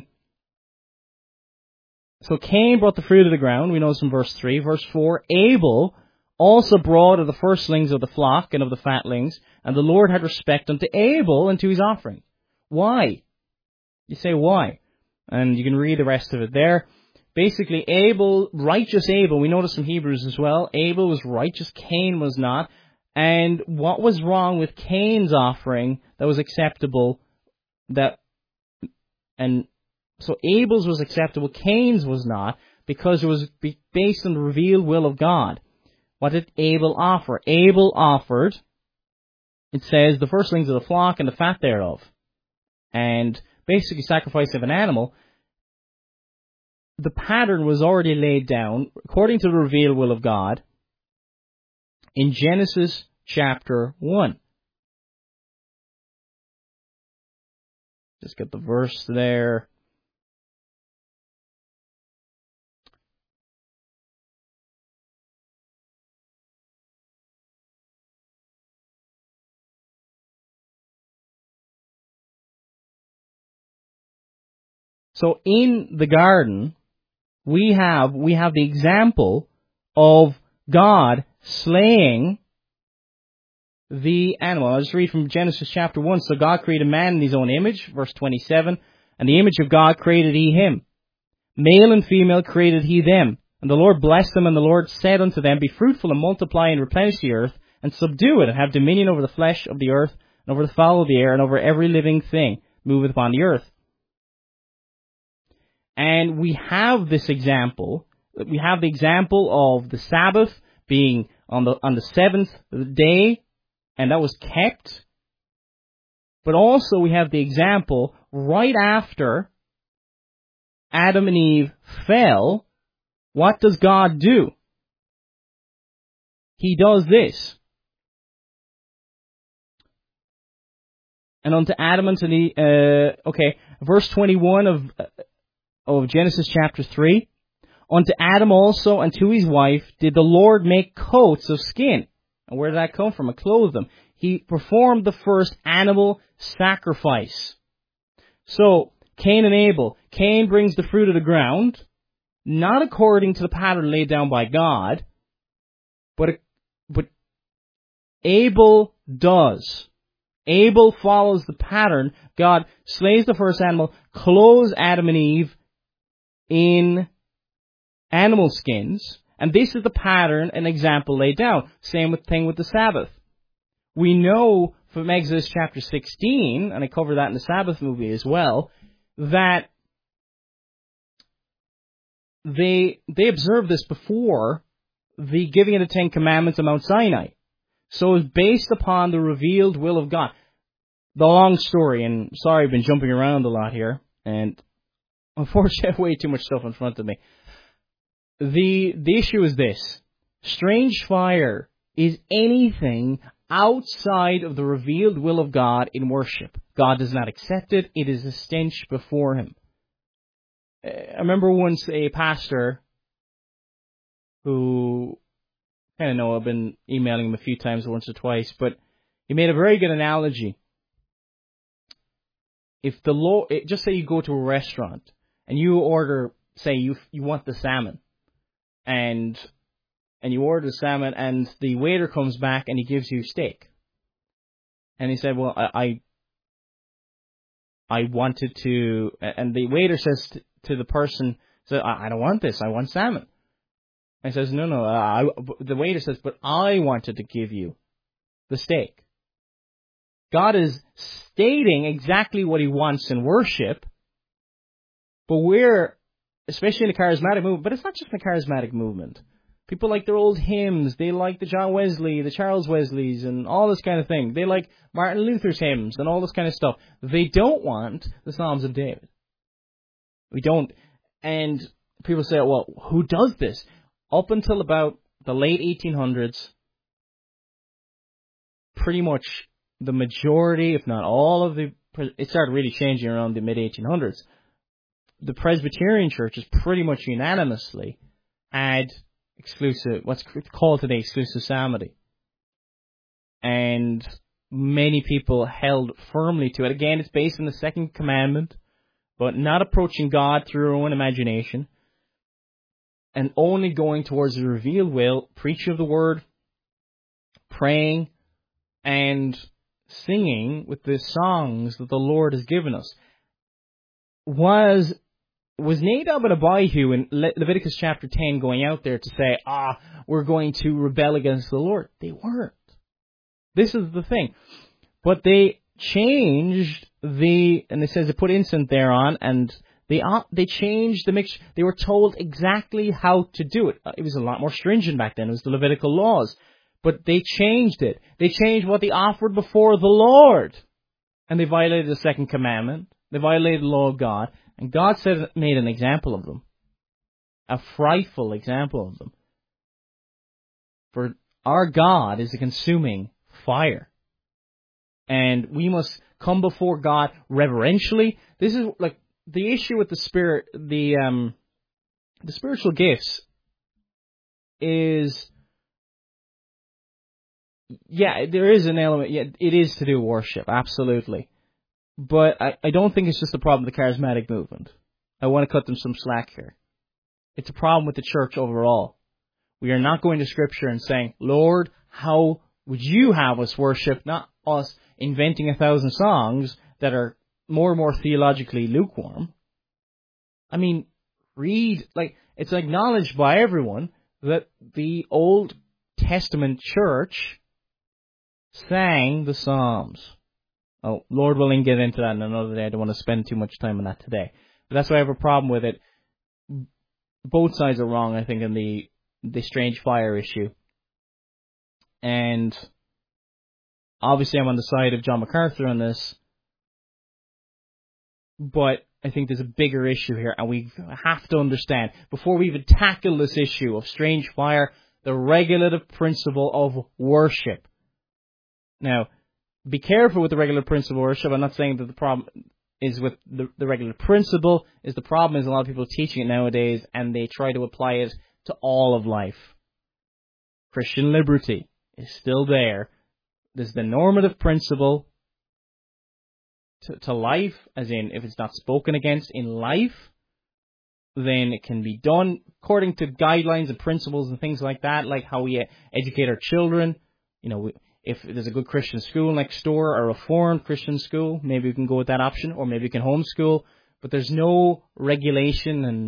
So Cain brought the fruit of the ground. We know this in verse 3. Verse 4, Abel also brought of the firstlings of the flock and of the fatlings, and the Lord had respect unto Abel and to his offering. Why? You say, why? And you can read the rest of it there. Basically, Abel, righteous Abel, we notice in Hebrews as well, Abel was righteous, Cain was not. And what was wrong with Cain's offering that was acceptable? So Abel's was acceptable, Cain's was not, because it was based on the revealed will of God. What did Abel offer? Abel offered, it says, the firstlings of the flock and the fat thereof. And basically sacrifice of an animal. The pattern was already laid down, according to the revealed will of God, in Genesis chapter 1. Just get the verse there. So in the garden, we have the example of God slaying the animal. I'll just read from Genesis chapter 1. So God created man in his own image, verse 27. And the image of God created he him. Male and female created he them. And the Lord blessed them, and the Lord said unto them, Be fruitful and multiply and replenish the earth, and subdue it, and have dominion over the flesh of the earth, and over the fowl of the air, and over every living thing moveth upon the earth. And we have this example. We have the example of the Sabbath being on the seventh day, and that was kept. But also we have the example right after Adam and Eve fell. What does God do? He does this. And unto Adam and to the verse 21 of Genesis chapter 3. Unto Adam also and to his wife did the Lord make coats of skin. And where did that come from? It clothed them. He performed the first animal sacrifice. So, Cain and Abel. Cain brings the fruit of the ground, not according to the pattern laid down by God, but Abel does. Abel follows the pattern. God slays the first animal, clothes Adam and Eve in animal skins, And this is the pattern and example laid down. Same thing with the Sabbath. We know from Exodus chapter 16, and I cover that in the Sabbath movie as well, that they observed this before the giving of the Ten Commandments on Mount Sinai. So it's based upon the revealed will of God. The long story, and sorry I've been jumping around a lot here, and unfortunately I have way too much stuff in front of me. The issue is this. Strange fire is anything outside of the revealed will of God in worship. God does not accept it. It is a stench before Him. I remember once a pastor who, I don't know, I've been emailing him a few times, once or twice, but he made a very good analogy. If the Lord, just say you go to a restaurant and you order, say you want the salmon, and you order the salmon, and the waiter comes back and he gives you steak. And he said, well, I wanted to, and the waiter says to the person, so I don't want this, I want salmon. And he says, no, the waiter says, but I wanted to give you the steak. God is stating exactly what He wants in worship, but we're, especially in the charismatic movement, but it's not just the charismatic movement. People like their old hymns. They like the John Wesley, the Charles Wesleys, and all this kind of thing. They like Martin Luther's hymns and all this kind of stuff. They don't want the Psalms of David. We don't. And people say, well, who does this? Up until about the late 1800s, pretty much the majority, if not all of the, it started really changing around the mid-1800s. The Presbyterian churches pretty much unanimously had exclusive, what's called today exclusive psalmody. And many people held firmly to it. Again, it's based on the second commandment, but not approaching God through our own imagination, and only going towards the revealed will, preaching of the word, praying, and singing with the songs that the Lord has given us. Was Nadab and Abihu in Leviticus chapter 10 going out there to say, we're going to rebel against the Lord? They weren't. This is the thing. But they changed and it says they put incense thereon, and they changed the mixture. They were told exactly how to do it. It was a lot more stringent back then. It was the Levitical laws. But they changed it. They changed what they offered before the Lord. And they violated the second commandment. They violated the law of God. And God made an example of them. A frightful example of them. For our God is a consuming fire. And we must come before God reverentially. This is like the issue with the Spirit, the spiritual gifts is, there is an element, it is to do with worship, absolutely. But I don't think it's just a problem with the charismatic movement. I want to cut them some slack here. It's a problem with the church overall. We are not going to Scripture and saying, Lord, how would you have us worship? Not us inventing 1,000 songs that are more and more theologically lukewarm. I mean, it's acknowledged by everyone that the Old Testament church sang the Psalms. Oh, Lord willing, get into that in another day. I don't want to spend too much time on that today. But that's why I have a problem with it. Both sides are wrong, I think, in the strange fire issue. And obviously I'm on the side of John MacArthur on this. But I think there's a bigger issue here, and we have to understand, before we even tackle this issue of strange fire, the regulative principle of worship. Now, be careful with the regular principle of worship. I'm not saying that the problem is with the regular principle. The problem is a lot of people teaching it nowadays, and they try to apply it to all of life. Christian liberty is still there. There's the normative principle to life, as in if it's not spoken against in life, then it can be done according to guidelines and principles and things like that, like how we educate our children. If there's a good Christian school next door or a Reformed Christian school, maybe we can go with that option, or maybe we can homeschool. But there's no regulation and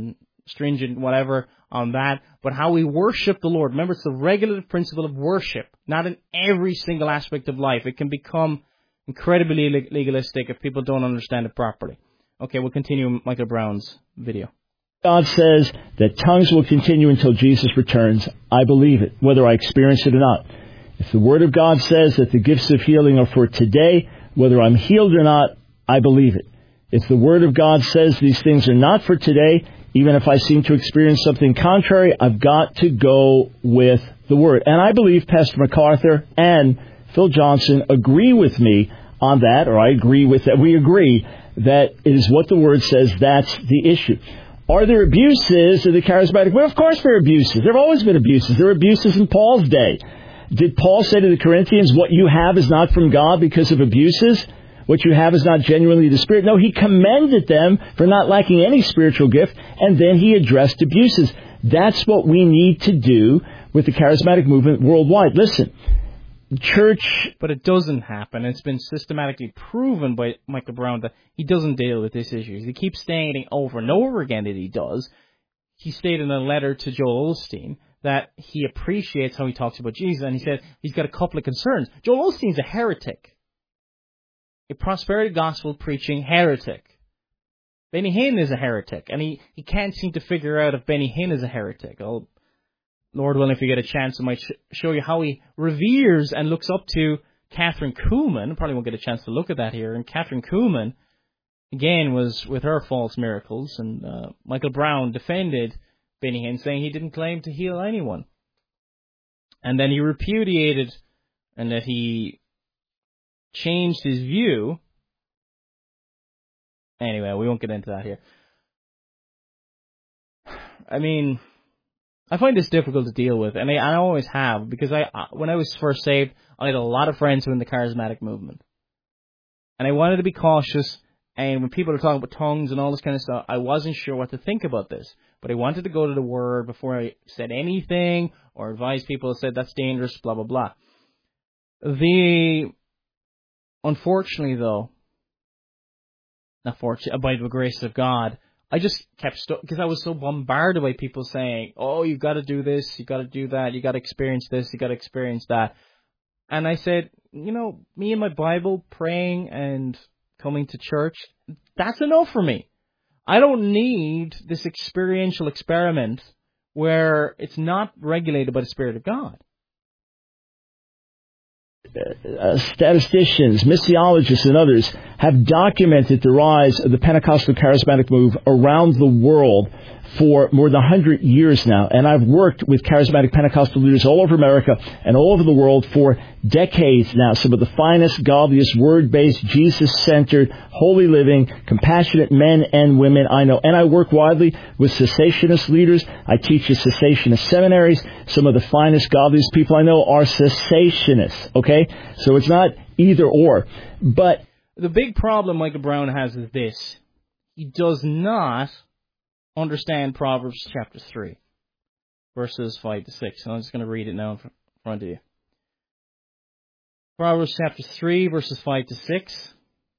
stringent, whatever, on that, but how we worship the Lord. Remember, it's the regulative principle of worship, not in every single aspect of life. It can become incredibly legalistic if people don't understand it properly. Okay, we'll continue Michael Brown's video. God says that tongues will continue until Jesus returns. I believe it, whether I experience it or not. If the Word of God says that the gifts of healing are for today, whether I'm healed or not, I believe it. If the Word of God says these things are not for today, even if I seem to experience something contrary, I've got to go with the Word. And I believe Pastor MacArthur and Phil Johnson agree with me on that, or I agree with that. We agree that it is what the Word says, that's the issue. Are there abuses in the charismatic? Well, of course there are abuses. There have always been abuses. There were abuses in Paul's day. Did Paul say to the Corinthians, what you have is not from God because of abuses? What you have is not genuinely the Spirit? No, he commended them for not lacking any spiritual gift, and then he addressed abuses. That's what we need to do with the charismatic movement worldwide. Listen, church... But it doesn't happen. It's been systematically proven by Michael Brown that he doesn't deal with these issues. He keeps stating over and over again that he does. He stated in a letter to Joel Osteen that he appreciates how he talks about Jesus, and he said he's got a couple of concerns. Joel Osteen's a heretic. A prosperity gospel preaching heretic. Benny Hinn is a heretic, and he can't seem to figure out if Benny Hinn is a heretic. Lord willing, if you get a chance, I might show you how he reveres and looks up to Catherine Kuhlman. Probably won't get a chance to look at that here. And Catherine Kuhlman, again, was with her false miracles. And Michael Brown defended Benny Hinn, saying he didn't claim to heal anyone. And then he repudiated and that he changed his view. Anyway, we won't get into that here. I mean, I find this difficult to deal with, and I always have, because when I was first saved, I had a lot of friends who were in the charismatic movement. And I wanted to be cautious, and when people are talking about tongues and all this kind of stuff, I wasn't sure what to think about this. But I wanted to go to the Word before I said anything, or advise people who said that's dangerous, blah, blah, blah. Unfortunately, though, by the grace of God, I just kept stuck, because I was so bombarded by people saying, oh, you've got to do this, you've got to do that, you've got to experience this, you've got to experience that. And I said, me and my Bible, praying and coming to church, that's enough for me. I don't need this experiential experiment where it's not regulated by the Spirit of God. Statisticians, missiologists, and others have documented the rise of the Pentecostal charismatic move around the world for more than 100 years now. And I've worked with charismatic Pentecostal leaders all over America and all over the world for decades now. Some of the finest, godliest, word-based, Jesus-centered, holy living, compassionate men and women I know. And I work widely with cessationist leaders. I teach at cessationist seminaries. Some of the finest, godliest people I know are cessationists. Okay? So it's not either or. But the big problem Michael Brown has is this. He does not understand Proverbs chapter 3, verses 5 to 6. And I'm just going to read it now in front of you. Proverbs chapter 3, verses 5 to 6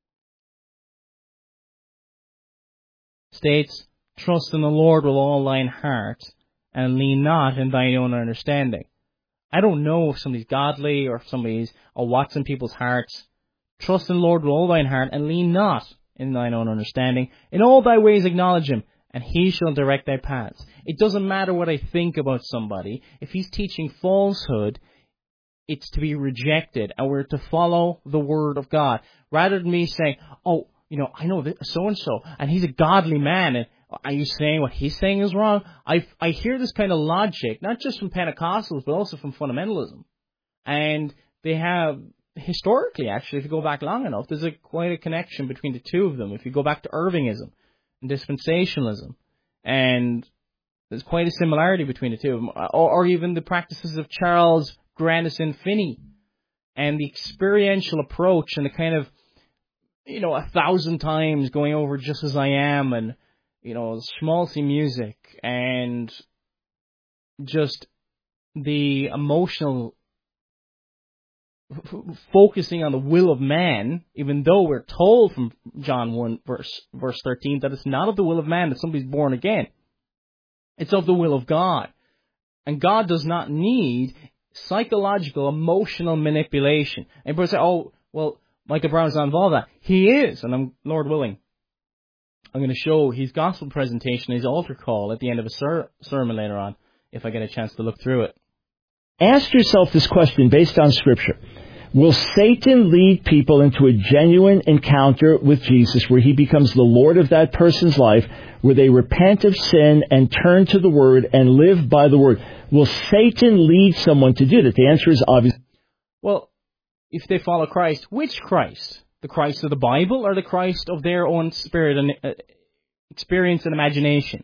states, trust in the Lord with all thine heart, and lean not in thine own understanding. I don't know if somebody's godly or if somebody's what's in people's hearts. Trust in the Lord with all thine heart, and lean not in thine own understanding. In all thy ways acknowledge him, and he shall direct thy paths. It doesn't matter what I think about somebody. If he's teaching falsehood, it's to be rejected, and we're to follow the Word of God. Rather than me saying, I know this, so-and-so, and he's a godly man, and are you saying what he's saying is wrong? I hear this kind of logic, not just from Pentecostals, but also from fundamentalism. And they have, historically, actually, if you go back long enough, there's quite a connection between the two of them. If you go back to Irvingism and dispensationalism, and there's quite a similarity between the two of them, or even the practices of Charles Grandison Finney, and the experiential approach, and the kind of, 1,000 times going over just as I am, and, schmaltzy music, and just the emotional focusing on the will of man, even though we're told from John 1, verse 13, that it's not of the will of man that somebody's born again. It's of the will of God. And God does not need psychological, emotional manipulation. And people say, oh, well, Michael Brown's not involved in that. He is, and I'm, Lord willing, I'm going to show his gospel presentation, his altar call at the end of a sermon later on, if I get a chance to look through it. Ask yourself this question based on Scripture. Will Satan lead people into a genuine encounter with Jesus where he becomes the Lord of that person's life, where they repent of sin and turn to the Word and live by the Word? Will Satan lead someone to do that? The answer is obvious. Well, if they follow Christ, which Christ? The Christ of the Bible or the Christ of their own spirit and experience and imagination?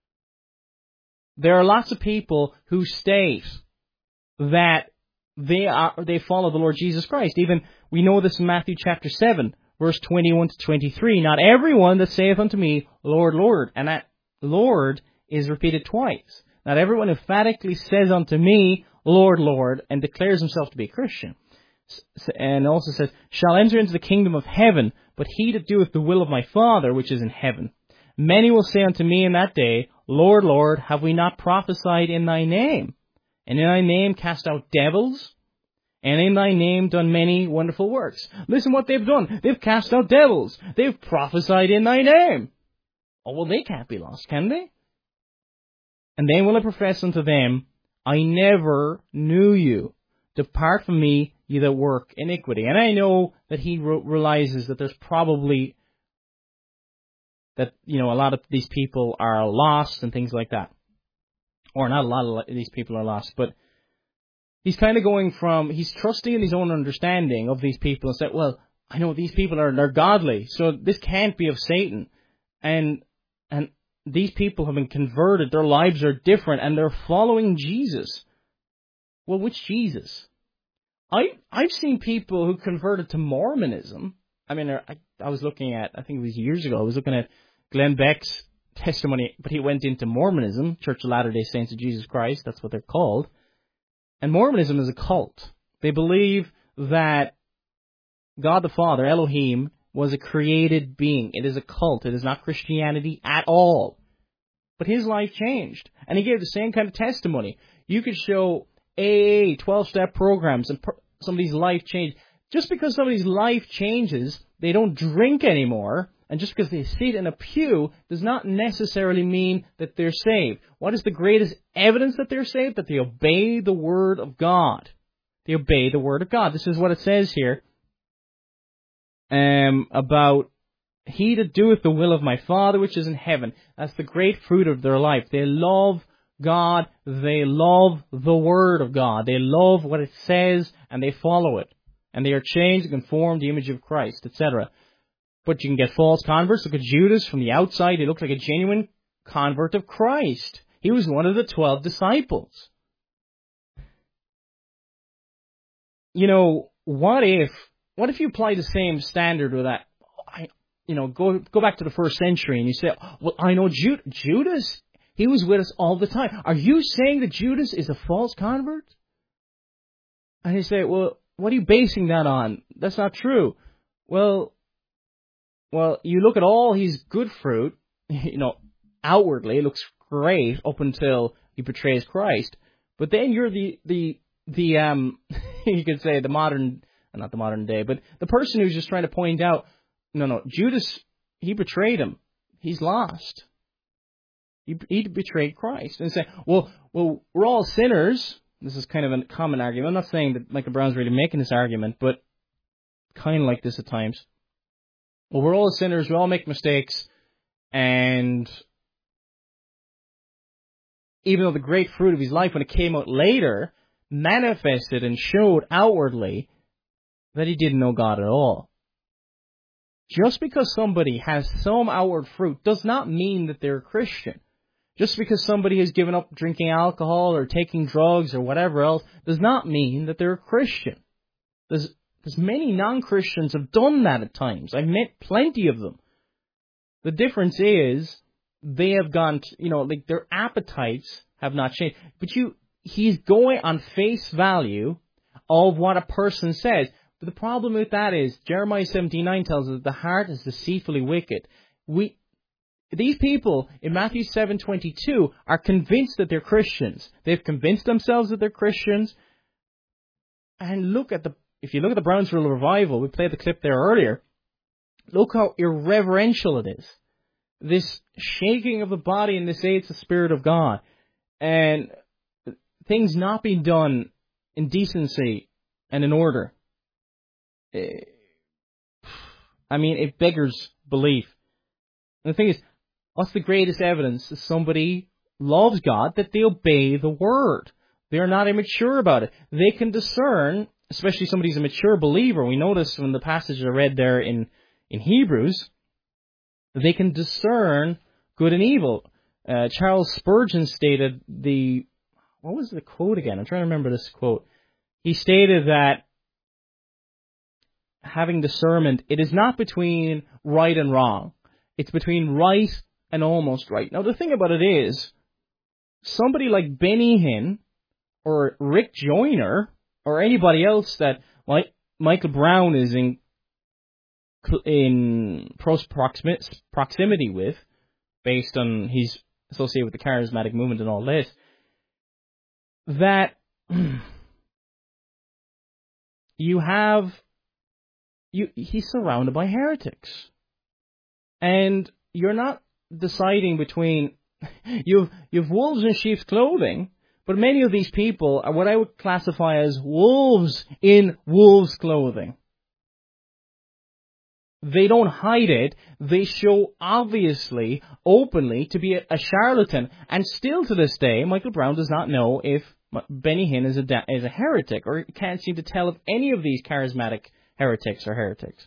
There are lots of people who state that they follow the Lord Jesus Christ. Even we know this in Matthew chapter 7, verse 21 to 23. Not everyone that saith unto me, Lord, Lord. And that Lord is repeated twice. Not everyone emphatically says unto me, Lord, Lord, and declares himself to be a Christian. And also says, shall enter into the kingdom of heaven, but he that doeth the will of my Father which is in heaven. Many will say unto me in that day, Lord, Lord, have we not prophesied in thy name? And in thy name cast out devils? And in thy name done many wonderful works? Listen what they've done. They've cast out devils. They've prophesied in thy name. Oh, well, they can't be lost, can they? And then will I profess unto them, I never knew you. Depart from me, ye that work iniquity. And I know that he realizes that there's probably that, a lot of these people are lost and things like that. Or not a lot of these people are lost, but he's kind of going from, he's trusting in his own understanding of these people and said, well, I know these people they're godly, so this can't be of Satan. And these people have been converted, their lives are different, and they're following Jesus. Well, which Jesus? I've seen people who converted to Mormonism. I mean, I was looking at, I think it was years ago, I was looking at Glenn Beck's testimony, but he went into Mormonism, Church of Latter-day Saints of Jesus Christ, that's what they're called. And Mormonism is a cult. They believe that God the Father, Elohim, was a created being. It is a cult. It is not Christianity at all. But his life changed. And he gave the same kind of testimony. You could show AA, 12-step programs, and somebody's life changed. Just because somebody's life changes, they don't drink anymore, and just because they sit in a pew does not necessarily mean that they're saved. What is the greatest evidence that they're saved? That they obey the Word of God. They obey the Word of God. This is what it says here about he that doeth the will of my Father which is in heaven. That's the great fruit of their life. They love God. They love the Word of God. They love what it says, and they follow it. And they are changed and conformed to the image of Christ, etc. But you can get false converts. Look at Judas from the outside. He looked like a genuine convert of Christ. He was one of the 12 disciples. What if you apply the same standard with that? Go back to the first century and you say, well, I know Judas, he was with us all the time. Are you saying that Judas is a false convert? And you say, well, what are you basing that on? That's not true. Well, you look at all his good fruit, outwardly it looks great up until he betrays Christ. But then you're the you could say not the modern day, but the person who's just trying to point out, no, Judas, he betrayed him. He's lost. He betrayed Christ. And say, well, we're all sinners. This is kind of a common argument. I'm not saying that Michael Brown's really making this argument, but kind of like this at times. Well, we're all sinners. We all make mistakes. And even though the great fruit of his life, when it came out later, manifested and showed outwardly that he didn't know God at all. Just because somebody has some outward fruit does not mean that they're a Christian. Just because somebody has given up drinking alcohol or taking drugs or whatever else does not mean that they're a Christian. There's many non-Christians have done that at times. I've met plenty of them. The difference is they have gone, their appetites have not changed. But he's going on face value of what a person says. But the problem with that is Jeremiah 17:9 tells us the heart is deceitfully wicked. these people in Matthew 7:22 are convinced that they're Christians. They've convinced themselves that they're Christians. And if you look at the Brownsville Revival, we played the clip there earlier, look how irreverential it is. This shaking of the body and they say it's the Spirit of God. And things not being done in decency and in order. I mean, it beggars belief. And the thing is, what's the greatest evidence that somebody loves God? That they obey the Word. They are not immature about it. They can discern, especially somebody who's a mature believer. We notice from the passage I read there in Hebrews, they can discern good and evil. Charles Spurgeon stated what was the quote again? I'm trying to remember this quote. He stated that having discernment, it is not between right and wrong. It's between right and almost right. Now, the thing about it is, somebody like Benny Hinn or Rick Joyner or anybody else that Michael Brown is in close proximity with, based on he's associated with the charismatic movement and all this, that he's surrounded by heretics. And you're not deciding between, you've wolves in sheep's clothing, but many of these people are what I would classify as wolves in wolves' clothing. They don't hide it. They show obviously, openly, to be a charlatan. And still to this day, Michael Brown does not know if Benny Hinn is a heretic, or can't seem to tell if any of these charismatic heretics are heretics.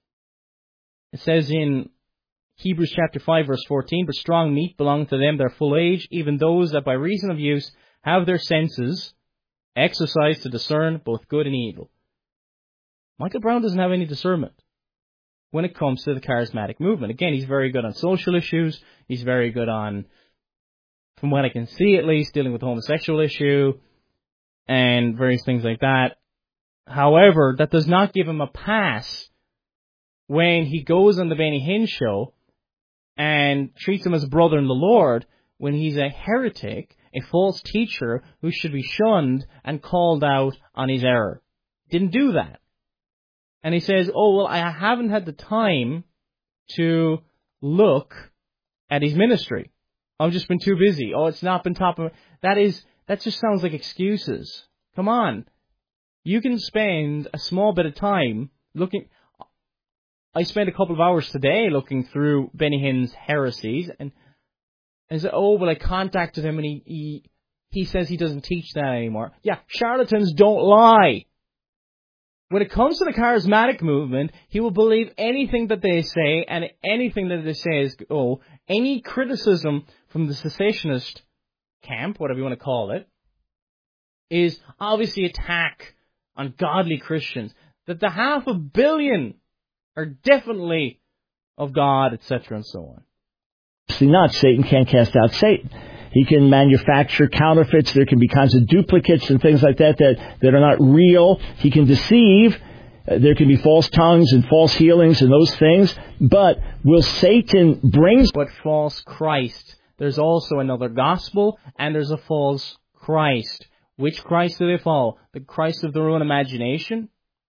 It says in Hebrews chapter 5, verse 14, but strong meat belongeth to them that are full age, even those that by reason of use have their senses exercised to discern both good and evil. Michael Brown doesn't have any discernment when it comes to the charismatic movement. Again, he's very good on social issues. He's very good on, from what I can see at least, dealing with the homosexual issue and various things like that. However, that does not give him a pass when he goes on the Benny Hinn show and treats him as a brother in the Lord when he's a heretic, a false teacher who should be shunned and called out on his error. Didn't do that. And he says, oh, well, I haven't had the time to look at his ministry. I've just been too busy. Oh, it's not been top of... That just sounds like excuses. Come on. You can spend a small bit of time looking... I spent a couple of hours today looking through Benny Hinn's heresies, and said, oh, well, I contacted him, and he says he doesn't teach that anymore. Yeah, charlatans don't lie. When it comes to the charismatic movement, he will believe anything that they say, and anything that they say is, any criticism from the cessationist camp, whatever you want to call it, is obviously attack on godly Christians. That the 500 million are definitely of God, etc., and so on. Obviously not. Satan can't cast out Satan. He can manufacture counterfeits. There can be kinds of duplicates and things like that are not real. He can deceive. There can be false tongues and false healings and those things. But will Satan bring... But false Christ. There's also another gospel, and there's a false Christ. Which Christ do they follow? The Christ of their own imagination?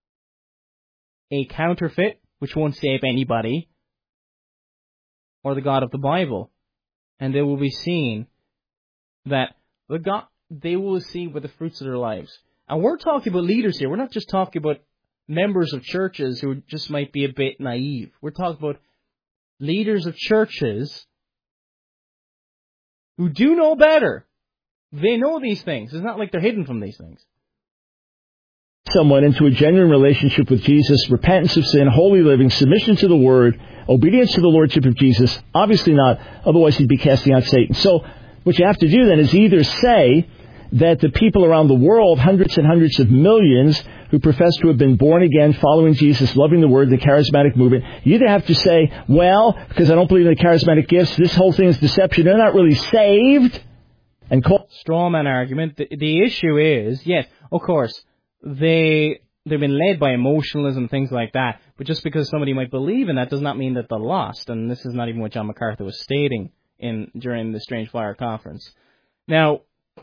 A counterfeit, which won't save anybody? Or the God of the Bible? And they will be seen that they will see with the fruits of their lives. And we're talking about leaders here. We're not just talking about members of churches who just might be a bit naive. We're talking about leaders of churches who do know better. They know these things. It's not like they're hidden from these things. Someone into a genuine relationship with Jesus, repentance of sin, holy living, submission to the Word, obedience to the Lordship of Jesus. Obviously not, otherwise he'd be casting out Satan. So what you have to do then is either say that the people around the world, hundreds and hundreds of millions who profess to have been born again, following Jesus, loving the Word, the charismatic movement, you either have to say, well, because I don't believe in the charismatic gifts, this whole thing is deception, they're not really saved, and call... Straw man argument. The issue is, yes, of course, they they've been led by emotionalism, things like that. But just because somebody might believe in that does not mean that they're lost. And this is not even what John MacArthur was stating during the Strange Fire conference. Now,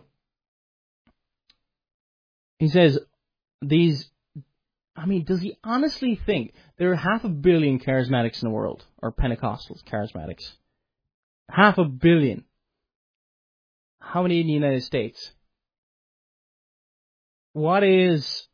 he says does he honestly think there are 500 million charismatics in the world, or Pentecostals, charismatics? 500 million. How many in the United States? What is...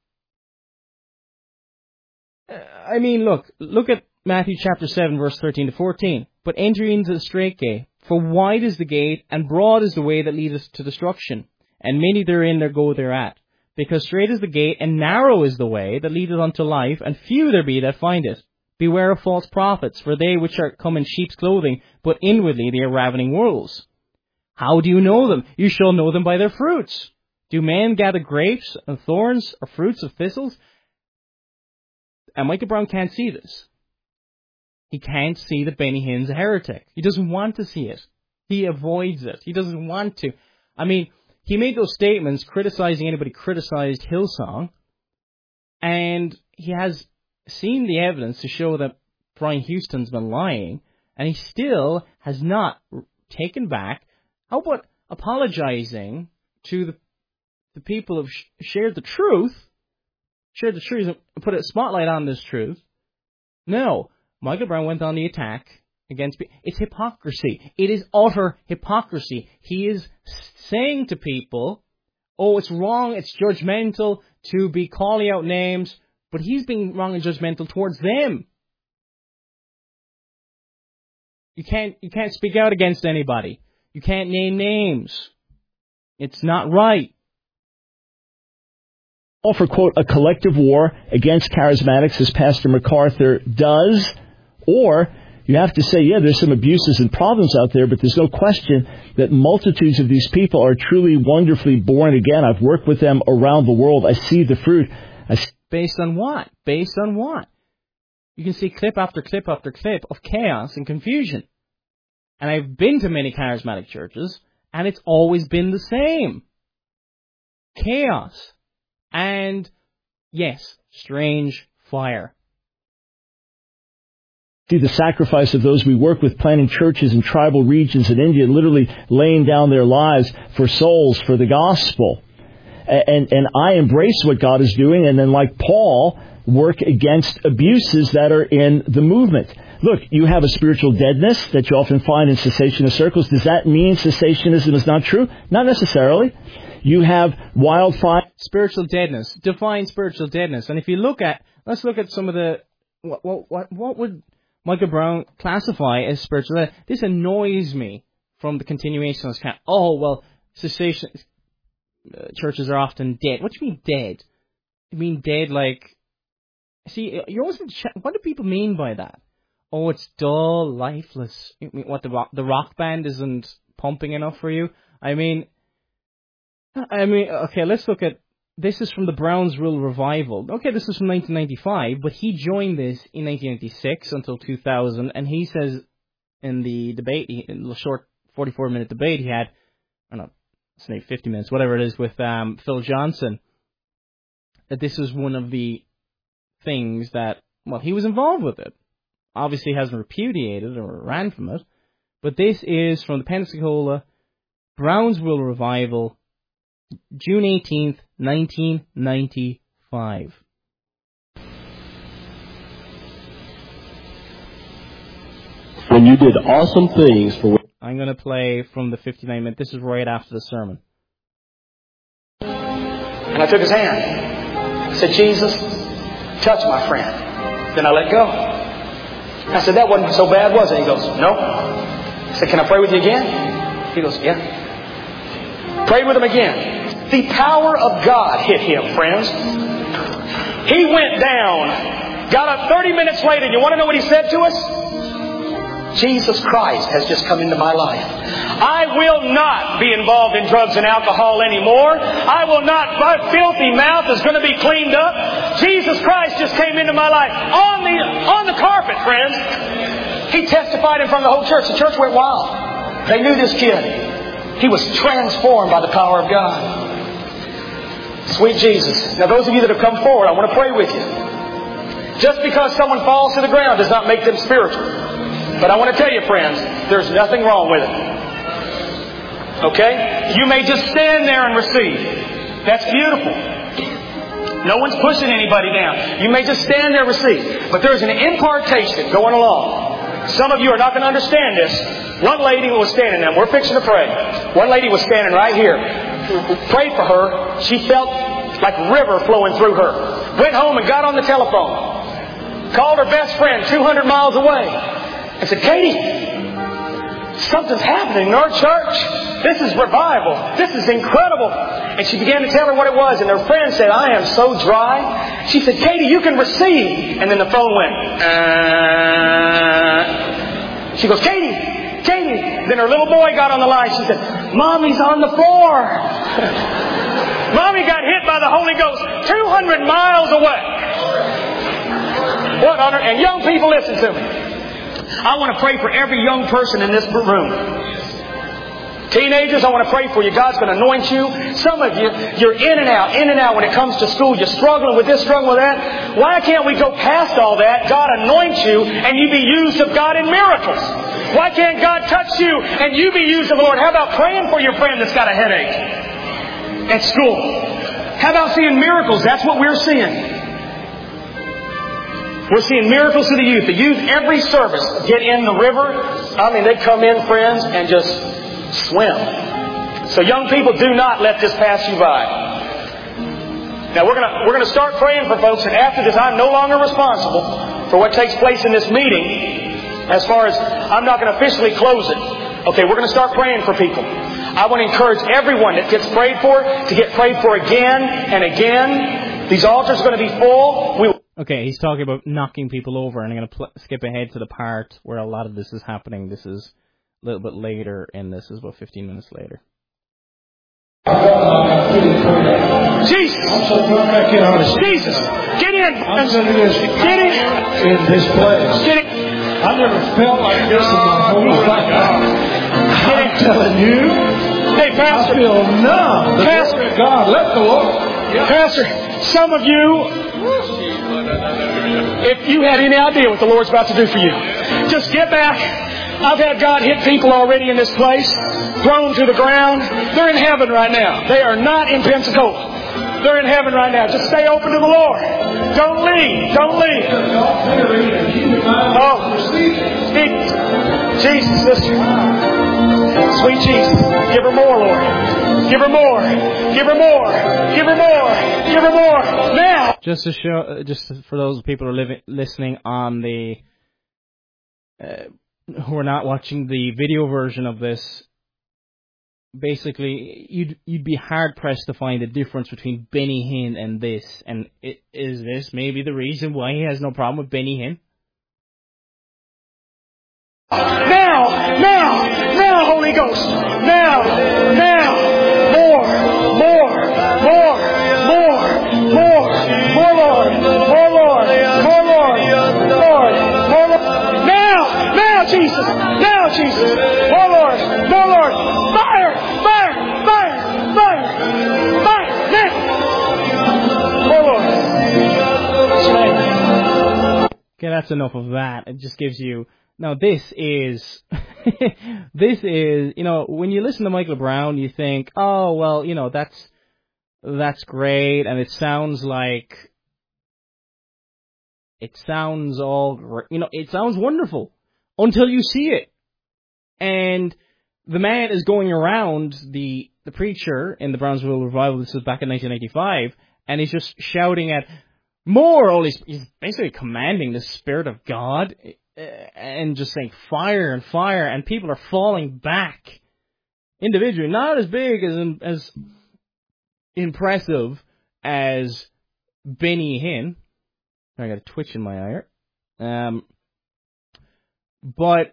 look at Matthew chapter 7, verse 13 to 14. But enter into the straight gate, for wide is the gate, and broad is the way that leadeth to destruction, and many therein there go thereat. Because straight is the gate, and narrow is the way that leadeth unto life, and few there be that find it. Beware of false prophets, for they which are come in sheep's clothing, but inwardly they are ravening wolves. How do you know them? You shall know them by their fruits. Do men gather grapes and thorns, or fruits of thistles? And Michael Brown can't see this. He can't see that Benny Hinn's a heretic. He doesn't want to see it. He avoids it. He doesn't want to. He made those statements criticizing anybody criticized Hillsong, and he has seen the evidence to show that Brian Houston's been lying, and he still has not taken back. How about apologizing to the people who have shared the truth and put a spotlight on this truth? No, Michael Brown went on the attack against people. It's hypocrisy. It is utter hypocrisy. He is saying to people, it's wrong, it's judgmental to be calling out names, but he's being wrong and judgmental towards them. You can't speak out against anybody. You can't name names. It's not right. Offer, quote, a collective war against charismatics, as Pastor MacArthur does, or you have to say, there's some abuses and problems out there, but there's no question that multitudes of these people are truly wonderfully born again. I've worked with them around the world. I see the fruit. Based on what? Based on what? You can see clip after clip after clip of chaos and confusion. And I've been to many charismatic churches, and it's always been the same. Chaos. And, yes, strange fire. See the sacrifice of those we work with, planting churches in tribal regions in India, literally laying down their lives for souls, for the gospel. And I embrace what God is doing, and then, like Paul, work against abuses that are in the movement. Look, you have a spiritual deadness that you often find in cessationist circles. Does that mean cessationism is not true? Not necessarily. You have wildfire. Spiritual deadness. Define spiritual deadness. And if you let's look at some of the, what would Michael Brown classify as spiritual deadness? This annoys me from the continuationist camp. Cessation churches are often dead. What do you mean dead? You mean dead like, see, you're always, what do people mean by that? It's dull, lifeless. You mean what, the rock band isn't pumping enough for you? Okay, let's look at, this is from the Brownsville Revival. Okay, this is from 1995, but he joined this in 1996 until 2000, and he says in the debate, in the short 44-minute debate he had, I don't know, it's maybe 50 minutes, whatever it is, with Phil Johnson, that this was one of the things that, he was involved with it. Obviously hasn't repudiated or ran from it, but this is from the Pensacola Brownsville Revival, June 18th, 1995. When you did awesome things for... I'm going to play from the 59-minute. This is right after the sermon. And I took his hand. I said, Jesus, touch my friend. Then I let go. I said, that wasn't so bad, was it? He goes, no. I said, can I pray with you again? He goes, yeah. Prayed with him again. The power of God hit him, friends. He went down, got up 30 minutes later, and you want to know what he said to us? Jesus Christ has just come into my life. I will not be involved in drugs and alcohol anymore. I will not. My filthy mouth is going to be cleaned up. Jesus Christ just came into my life on the carpet, friends. He testified in front of the whole church. The church went wild. They knew this kid. He was transformed by the power of God. Sweet Jesus. Now those of you that have come forward, I want to pray with you. Just because someone falls to the ground does not make them spiritual. But I want to tell you, friends, there's nothing wrong with it. Okay? You may just stand there and receive. That's beautiful. No one's pushing anybody down. You may just stand there and receive. But there's an impartation going along. Some of you are not going to understand this. One lady was standing there. We're fixing to pray. One lady was standing right here. Prayed for her. She felt like a river flowing through her. Went home and got on the telephone. Called her best friend 200 miles away. And said, Katie, something's happening in our church. This is revival. This is incredible. And she began to tell her what it was. And her friend said, I am so dry. She said, Katie, you can receive. And then the phone went. She goes, Katie. Then her little boy got on the line. She said, Mommy's on the floor. Mommy got hit by the Holy Ghost 200 miles away. What honor. And young people, listen to me. I want to pray for every young person in this room. Teenagers, I want to pray for you. God's going to anoint you. Some of you, you're in and out when it comes to school. You're struggling with this, struggling with that. Why can't we go past all that? God anoint you and you be used of God in miracles. Why can't God touch you and you be used of the Lord? How about praying for your friend that's got a headache at school? How about seeing miracles? That's what we're seeing. We're seeing miracles to the youth. The youth, every service, get in the river. I mean, they come in, friends, and just swim. So young people, do not let this pass you by. Now we're gonna start praying for folks, and after this, I'm no longer responsible for what takes place in this meeting. As far as I'm not going to officially close it. Okay, we're going to start praying for people. I want to encourage everyone that gets prayed for to get prayed for again and again. These altars are going to be full. Okay, he's talking about knocking people over, and I'm going to skip ahead to the part where a lot of this is happening. This is a little bit later, and this is about 15 minutes later. Jesus! Jesus! Get in! Get in! In this place. Get in! I never felt like this in my whole life. I'm telling you. Hey, Pastor. I feel numb. The Pastor. glory of God. Let the Lord. Pastor, some of you, if you had any idea what the Lord's about to do for you, just get back. I've had God hit people already in this place, thrown to the ground. They're in heaven right now. They are not in Pensacola. They're in heaven right now. Just stay open to the Lord. Don't leave. Don't leave. Oh, Jesus, sister. Sweet Jesus. Give her more, Lord. Give her more. Give her more. Give her more. Give her more. Now. Just to show, just for those people who are listening on the, who are not watching the video version of this, basically, you'd be hard pressed to find the difference between Benny Hinn and this. And is this maybe the reason why he has no problem with Benny Hinn? Now, Holy Ghost. Now, more, Lord. Now, Jesus. More, Lord. Fire, now. More, Lord. Okay, that's enough of that. It just gives you... Now, this is, you know, when you listen to Michael Brown, you think, oh, well, you know, that's great, and it sounds wonderful, until you see it. And the man is going around, the preacher in the Brownsville Revival, this was back in 1985, and he's just shouting at more, he's basically commanding the Spirit of God, and just saying fire, and people are falling back individually. Not as big as impressive as Benny Hinn. I got a twitch in my ear. But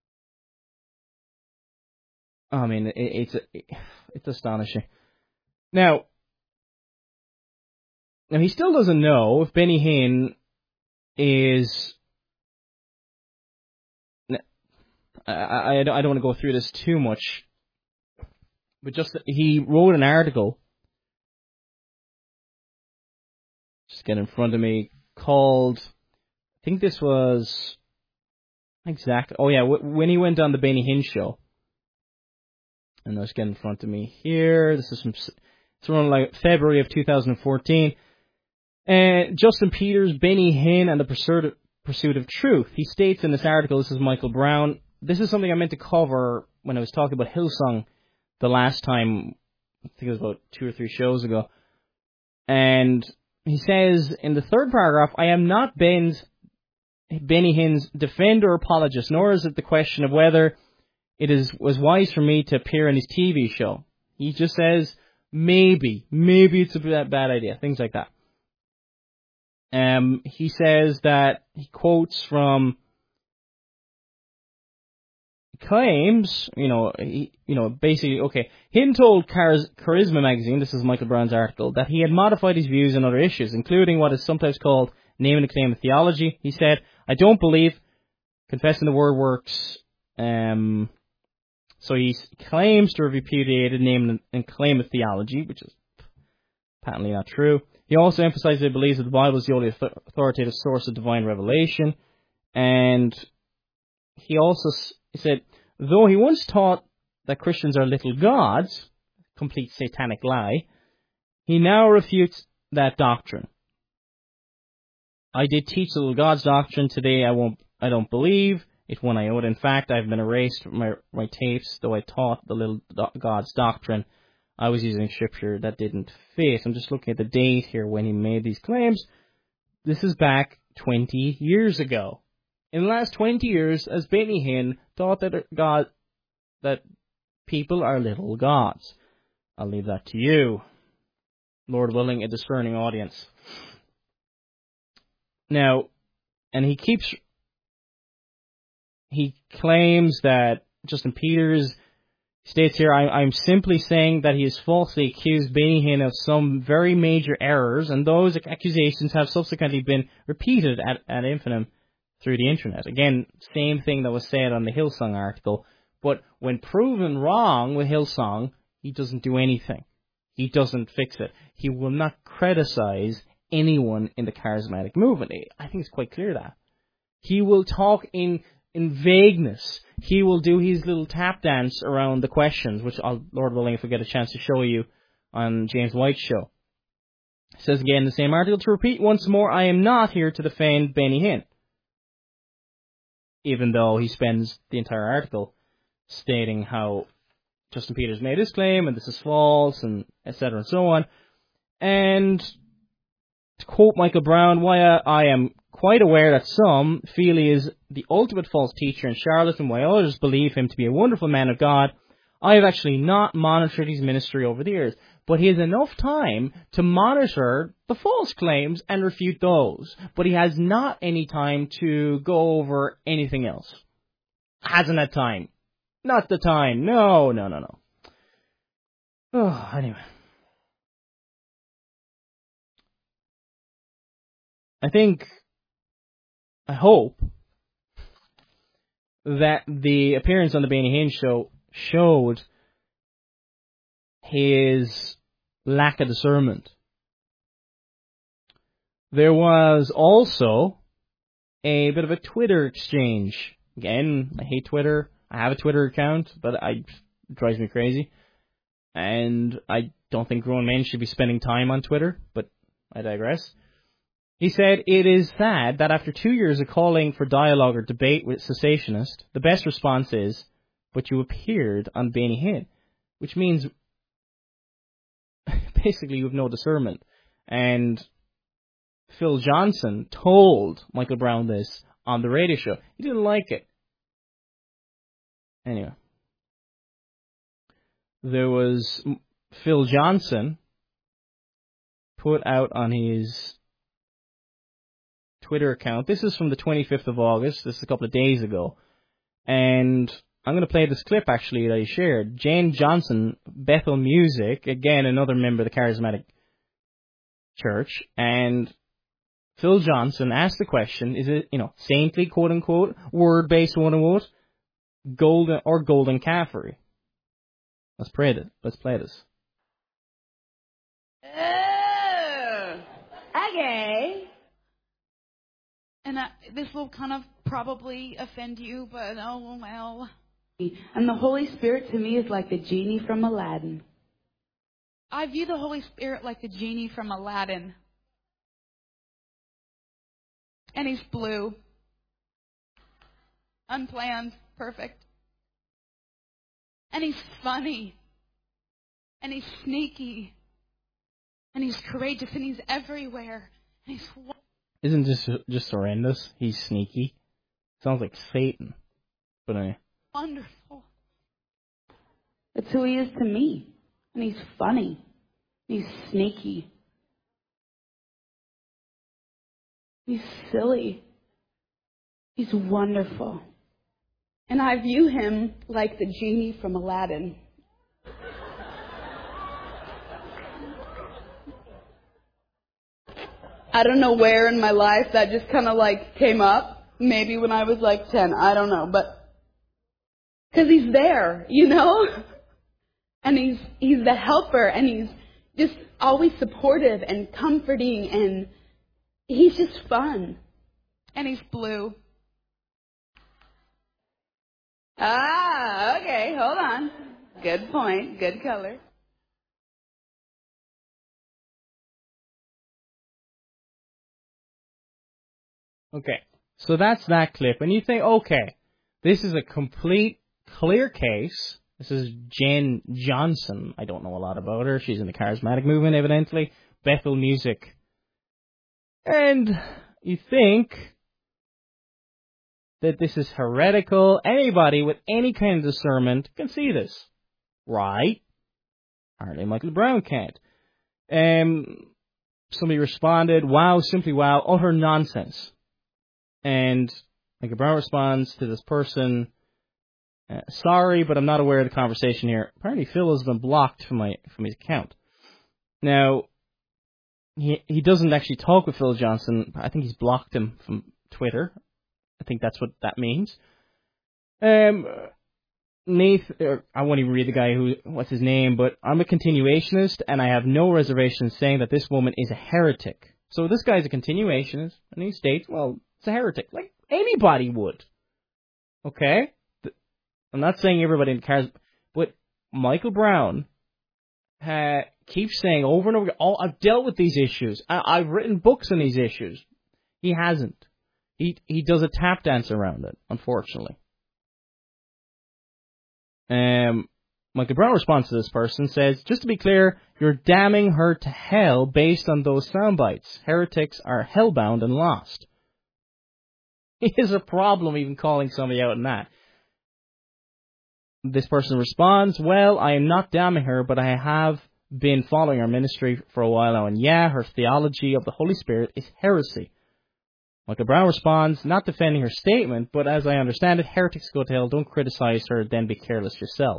I mean, it's astonishing. Now he still doesn't know if Benny Hinn is. I don't want to go through this too much, but just he wrote an article get in front of me, called, I think this was, exactly, oh yeah, when he went on the Benny Hinn show. And let's get in front of me here. This is from, it's around like February of 2014. Justin Peters, Benny Hinn, and the Pursuit of Truth. He states in this article, this is Michael Brown, this is something I meant to cover when I was talking about Hillsong the last time, I think it was about 2 or 3 shows ago. And he says in the third paragraph, I am not Benny Hinn's defender or apologist, nor is it the question of whether it was wise for me to appear in his TV show. He just says, maybe it's a bad idea, things like that. He says that he quotes from claims, basically, okay, Hinn told Charisma magazine, this is Michael Brown's article, that he had modified his views on other issues, including what is sometimes called name and claim of theology. He said, I don't believe confessing the word works. So he claims to have repudiated name and claim of theology, which is patently not true. He also emphasized that he believes that the Bible is the only authoritative source of divine revelation. And he also said, though he once taught that Christians are little gods, complete satanic lie, he now refutes that doctrine. I did teach the little gods doctrine. Today I don't believe it one iota. In fact, I've been erased from my tapes, though I taught the little gods doctrine. I was using scripture that didn't fit. I'm just looking at the date here when he made these claims. This is back 20 years ago. In the last 20 years, as Benny Hinn taught that people are little gods. I'll leave that to you. Lord willing, a discerning audience. Now, and he claims that Justin Peters states here, I'm simply saying that he has falsely accused Benny Hinn of some very major errors, and those accusations have subsequently been repeated ad infinitum through the internet. Again, same thing that was said on the Hillsong article, but when proven wrong with Hillsong, he doesn't do anything. He doesn't fix it. He will not criticize anyone in the charismatic movement. I think it's quite clear that. He will talk in vagueness. He will do his little tap dance around the questions, which I'll, Lord willing, if we get a chance to show you on James White's show. It says again in the same article, to repeat once more, I am not here to defend Benny Hinn. Even though he spends the entire article stating how Justin Peters made his claim, and this is false, and etc. and so on. And to quote Michael Brown, why I am quite aware that some feel he is the ultimate false teacher and charlatan, while others believe him to be a wonderful man of God. I have actually not monitored his ministry over the years, but he has enough time to monitor the false claims and refute those. But he has not any time to go over anything else. Hasn't had time. Not the time. No. Oh, anyway. I hope that the appearance on the Benny Hinn show showed his lack of discernment. There was also a bit of a Twitter exchange. Again, I hate Twitter. I have a Twitter account, but it drives me crazy. And I don't think grown men should be spending time on Twitter, but I digress. He said, it is sad that after 2 years of calling for dialogue or debate with cessationists, the best response is, but you appeared on Benny Hinn, which means basically you have no discernment. And Phil Johnson told Michael Brown this on the radio show. He didn't like it. Anyway. There was Phil Johnson put out on his Twitter account. This is from the 25th of August. This is a couple of days ago. And I'm going to play this clip, actually, that he shared. Jane Johnson, Bethel Music, again, another member of the Charismatic Church. And Phil Johnson asked the question, is it, saintly, quote-unquote, word-based, quote-unquote, golden calfary? Let's play this. Oh, okay. And this will kind of probably offend you, but oh well. And the Holy Spirit to me is like the genie from Aladdin. I view the Holy Spirit like the genie from Aladdin. And he's blue. Unplanned. Perfect. And he's funny. And he's sneaky. And he's courageous. And he's everywhere. And he's... Isn't this just horrendous? He's sneaky. Sounds like Satan. But anyway. Wonderful. That's who he is to me. And he's funny. He's sneaky. He's silly. He's wonderful. And I view him like the genie from Aladdin. I don't know where in my life that just kind of like came up. Maybe when I was like 10. I don't know. But because he's there, you know? And he's the helper. And he's just always supportive and comforting. And he's just fun. And he's blue. Ah, okay. Hold on. Good point. Good color. Okay, so that's that clip. And you think, okay, this is a complete, clear case. This is Jen Johnson. I don't know a lot about her. She's in the charismatic movement, evidently. Bethel Music. And you think that this is heretical. Anybody with any kind of discernment can see this. Right? Apparently Michael Brown can't. Somebody responded, wow, simply wow, utter nonsense. And Michael Brown responds to this person, sorry, but I'm not aware of the conversation here. Apparently Phil has been blocked from his account. Now, he doesn't actually talk with Phil Johnson. I think he's blocked him from Twitter. I think that's what that means. Nathan, I won't even read the guy what's his name, but I'm a continuationist, and I have no reservations saying that this woman is a heretic. So this guy's a continuationist, and he states, well, it's a heretic, like anybody would. Okay? I'm not saying everybody in cars, but Michael Brown keeps saying over and over again, oh, I've dealt with these issues. I've written books on these issues. He hasn't. He does a tap dance around it, unfortunately. Michael Brown responds to this person, says, just to be clear, you're damning her to hell based on those sound bites. Heretics are hellbound and lost. He has a problem even calling somebody out in that. This person responds, well, I am not damning her, but I have been following her ministry for a while now, and yeah, her theology of the Holy Spirit is heresy. Michael Brown responds, not defending her statement, but as I understand it, heretics go to hell, don't criticize her, then be careless yourself.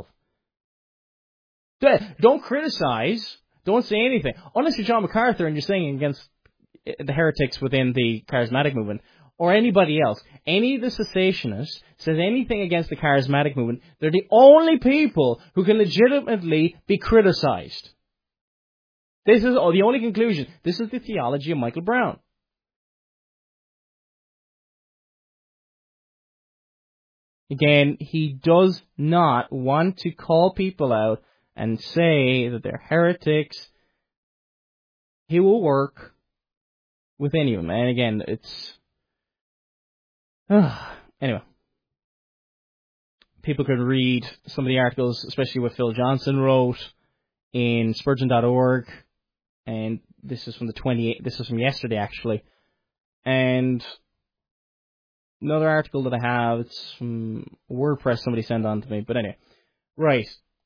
Don't criticize, don't say anything. Unless you're John MacArthur and you're saying against the heretics within the charismatic movement, or anybody else. Any of the cessationists says anything against the charismatic movement, they're the only people who can legitimately be criticized. This is the only conclusion. This is the theology of Michael Brown. Again, he does not want to call people out and say that they're heretics. He will work with any of them. And again, it's... Anyway. People could read some of the articles, especially what Phil Johnson wrote in Spurgeon.org. And this is from the 28th. This was from yesterday, actually. And another article that I have, it's from WordPress, somebody sent on to me. But anyway, right.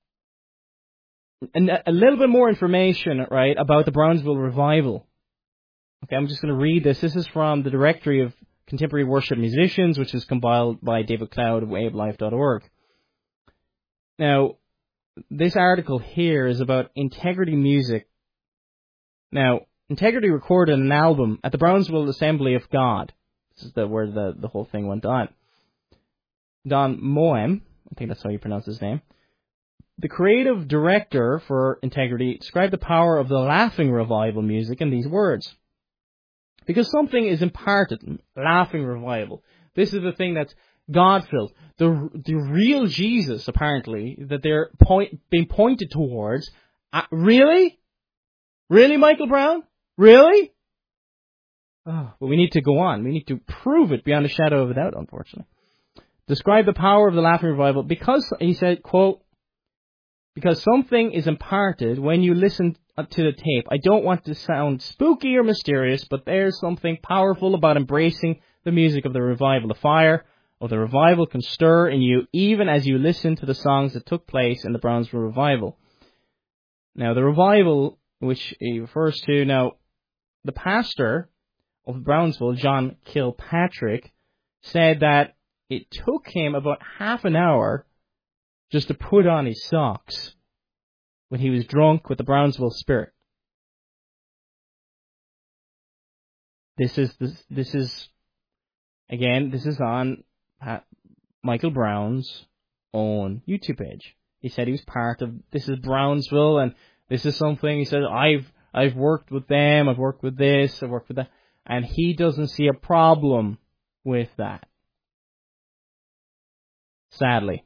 And a little bit more information, right, about the Brownsville Revival. Okay, I'm just going to read this. This is from the Directory of Contemporary Worship Musicians, which is compiled by David Cloud of WaveLife.org. Now, this article here is about Integrity Music. Now, Integrity recorded an album at the Brownsville Assembly of God. This is where the whole thing went on. Don Moem, I think that's how you pronounce his name, the creative director for Integrity, described the power of the Laughing Revival music in these words. Because something is imparted, laughing revival. This is the thing that's God-filled. The real Jesus, apparently, that they're being pointed towards. Really? Really, Michael Brown? Really? Oh, but we need to go on. We need to prove it beyond a shadow of a doubt, unfortunately. Describe the power of the laughing revival because, he said, quote, because something is imparted when you listen to the tape. I don't want to sound spooky or mysterious, but there's something powerful about embracing the music of the revival. The fire of the revival can stir in you even as you listen to the songs that took place in the Brownsville revival. Now, the revival, which he refers to, now, the pastor of Brownsville, John Kilpatrick, said that it took him about half an hour just to put on his socks when he was drunk with the Brownsville spirit. This is on Michael Brown's own YouTube page. He said he was part of, this is Brownsville, and this is something, he said, I've worked with them, I've worked with this, I've worked with that, and he doesn't see a problem with that. Sadly.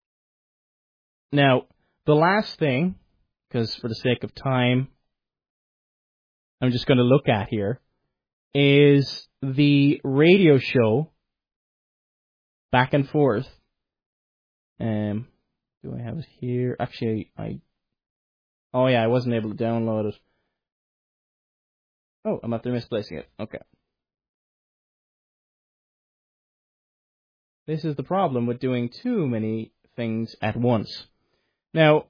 Now, the last thing, because for the sake of time, I'm just going to look at here, is the radio show Back and Forth. Do I have it here? Actually, I wasn't able to download it. Oh, I'm after misplacing it. Okay. This is the problem with doing too many things at once. Now,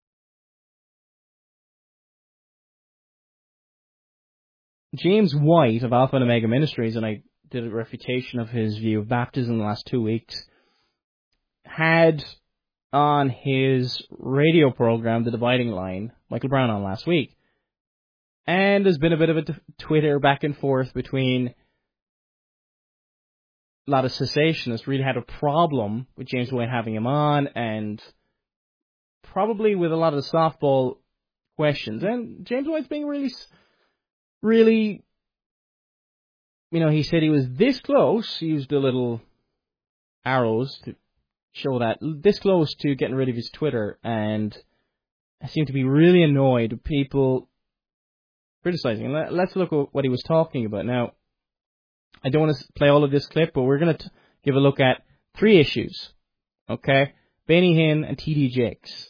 James White of Alpha and Omega Ministries, and I did a refutation of his view of baptism in the last 2 weeks, had on his radio program, The Dividing Line, Michael Brown on last week. And there's been a bit of a Twitter back and forth between a lot of cessationists really had a problem with James White having him on, and probably with a lot of the softball questions. And James White's being really, he said he was this close, he used the little arrows to show that, this close to getting rid of his Twitter, and I seem to be really annoyed with people criticizing. Let's look at what he was talking about. Now, I don't want to play all of this clip, but we're going to give a look at 3 issues. Okay? Benny Hinn and T.D. Jakes.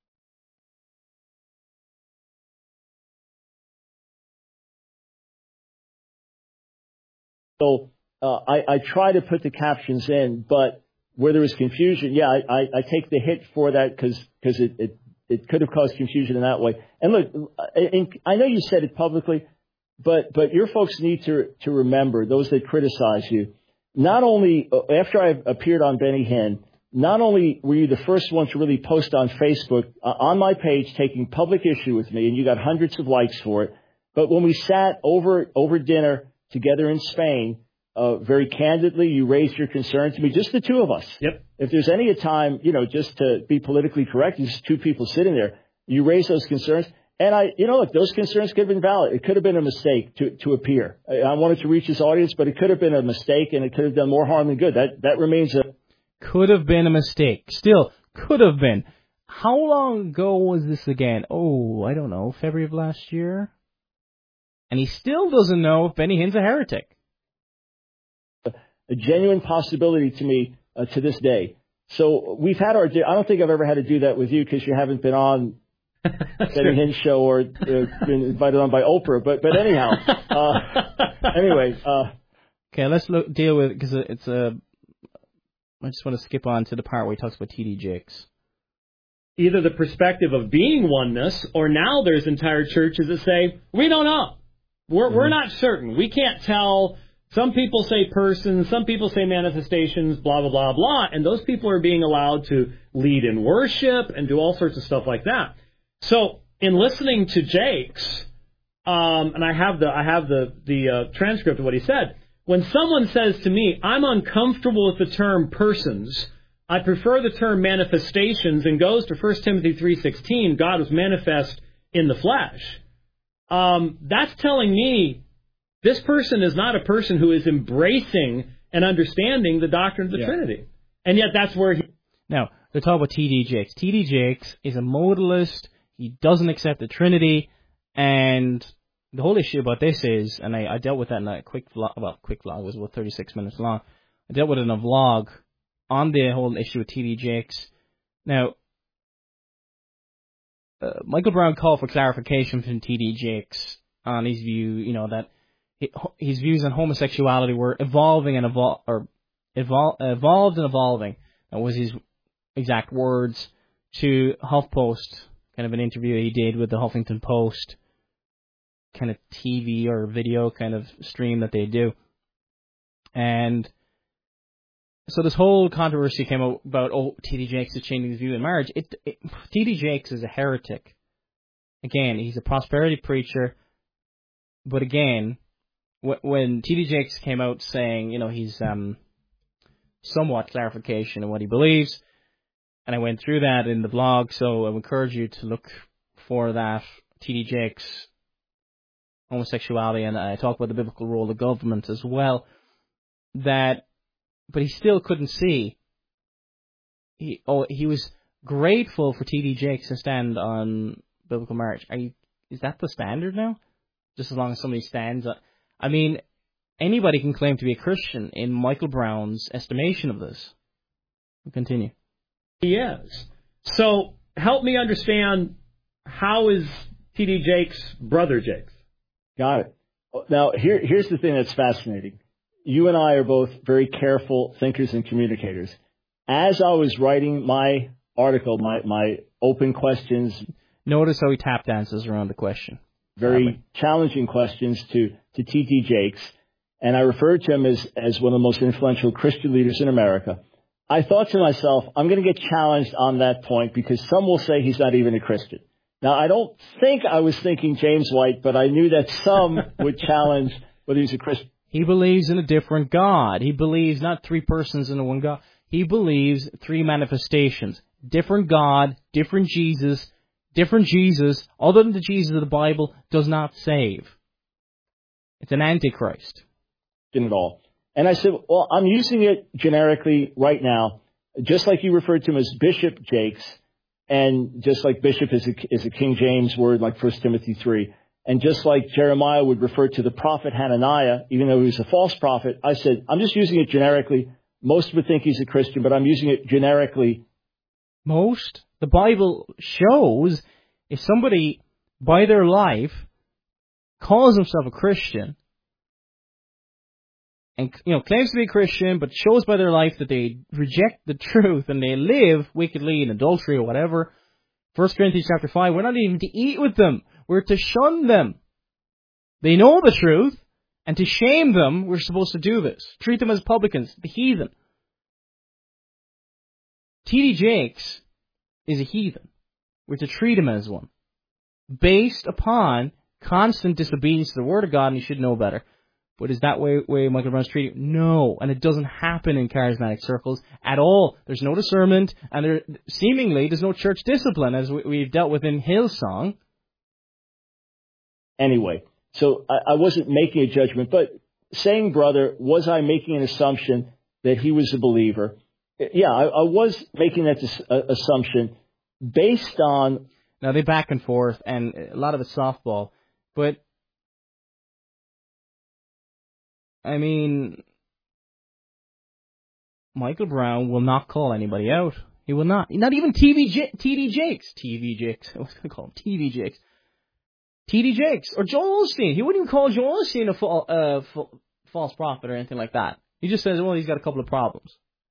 So I try to put the captions in, but where there was confusion, I take the hit for that because it could have caused confusion in that way. And look, I know you said it publicly, but your folks need to remember, those that criticize you, not only, after I appeared on Benny Hinn, not only were you the first one to really post on Facebook, on my page, taking public issue with me, and you got hundreds of likes for it, but when we sat over dinner together in Spain, very candidly, you raised your concern to me, just the two of us. Yep. If there's any time, just to be politically correct, just 2 people sitting there, you raise those concerns. And look, those concerns could have been valid. It could have been a mistake to appear. I wanted to reach his audience, but it could have been a mistake, and it could have done more harm than good. That remains a... Could have been a mistake. Still, could have been. How long ago was this again? Oh, I don't know, February of last year? And he still doesn't know if Benny Hinn's a heretic. A genuine possibility to me to this day. So we've had I don't think I've ever had to do that with you because you haven't been on Benny Hinn's show or been invited on by Oprah. But anyhow, anyway. Okay, let's deal with it because it's I just want to skip on to the part where he talks about T.D. Jakes. Either the perspective of being oneness, or now there's entire churches that say, we don't know. We're not certain. We can't tell. Some people say persons, some people say manifestations, blah, blah, blah, blah. And those people are being allowed to lead in worship and do all sorts of stuff like that. So in listening to Jakes, and I have the transcript of what he said, when someone says to me, I'm uncomfortable with the term persons, I prefer the term manifestations, and goes to 1 Timothy 3:16, God was manifest in the flesh. That's telling me This person is not a person who is embracing and understanding the doctrine of the Trinity. And yet that's where he... Now, they're talking about T.D. Jakes. T.D. Jakes is a modalist. He doesn't accept the Trinity. And the whole issue about this is, and I dealt with that in a quick vlog, it was about 36 minutes long. I dealt with it in a vlog on the whole issue with T.D. Jakes. Now, Michael Brown called for clarification from T.D. Jakes on his view, that his views on homosexuality were evolved and evolving. That was his exact words to HuffPost, kind of an interview he did with the Huffington Post, kind of TV or video kind of stream that they do. And so this whole controversy came out about, T.D. Jakes is changing his view in marriage. T.D. Jakes is a heretic. Again, he's a prosperity preacher. But again, when T.D. Jakes came out saying, he's somewhat clarification in what he believes, and I went through that in the blog, so I would encourage you to look for that, T.D. Jakes, homosexuality, and I talk about the biblical role of government as well, but he still couldn't see. He was grateful for T.D. Jakes to stand on biblical marriage. Is that the standard now? Just as long as somebody stands up. I mean, anybody can claim to be a Christian in Michael Brown's estimation of this. We'll continue. He is. So help me understand, how is T.D. Jakes brother Jakes? Got it. Now, here's the thing that's fascinating. You and I are both very careful thinkers and communicators. As I was writing my article, my open questions... Notice how he tap dances around the question. Very challenging questions to T.D. Jakes, and I referred to him as one of the most influential Christian leaders in America. I thought to myself, I'm going to get challenged on that point because some will say he's not even a Christian. Now, I don't think I was thinking James White, but I knew that some would challenge whether he's a Christian. He believes in a different God. He believes not three persons in a one God. He believes three manifestations. Different God, different Jesus, other than the Jesus of the Bible, does not save. It's an antichrist. In it all. And I said, well, I'm using it generically right now, just like you referred to him as Bishop Jakes, and just like Bishop is a King James word, like 1 Timothy 3, and just like Jeremiah would refer to the prophet Hananiah, even though he was a false prophet, I said, I'm just using it generically. Most would think he's a Christian, but I'm using it generically. Most? The Bible shows if somebody, by their life, calls himself a Christian, and claims to be a Christian, but shows by their life that they reject the truth and they live wickedly in adultery or whatever. 1 Corinthians chapter 5, we're not even to eat with them. We're to shun them. They know the truth, and to shame them, we're supposed to do this. Treat them as publicans, the heathen. T.D. Jakes is a heathen. We're to treat him as one, based upon constant disobedience to the Word of God, and he should know better. But is that way Michael Brown's treating? No, and it doesn't happen in charismatic circles at all. There's no discernment, and there's no church discipline, as we've dealt with in Hillsong. Anyway, so I wasn't making a judgment, but saying brother, was I making an assumption that he was a believer? Yeah, I was making that assumption based on... Now, they back and forth, and a lot of it's softball, but... I mean, Michael Brown will not call anybody out. He will not. Not even T.D. Jakes. I was going to call him T.D. Jakes. T.D. Jakes. Or Joel Osteen. He wouldn't even call Joel Osteen a false prophet or anything like that. He just says, well, he's got a couple of problems.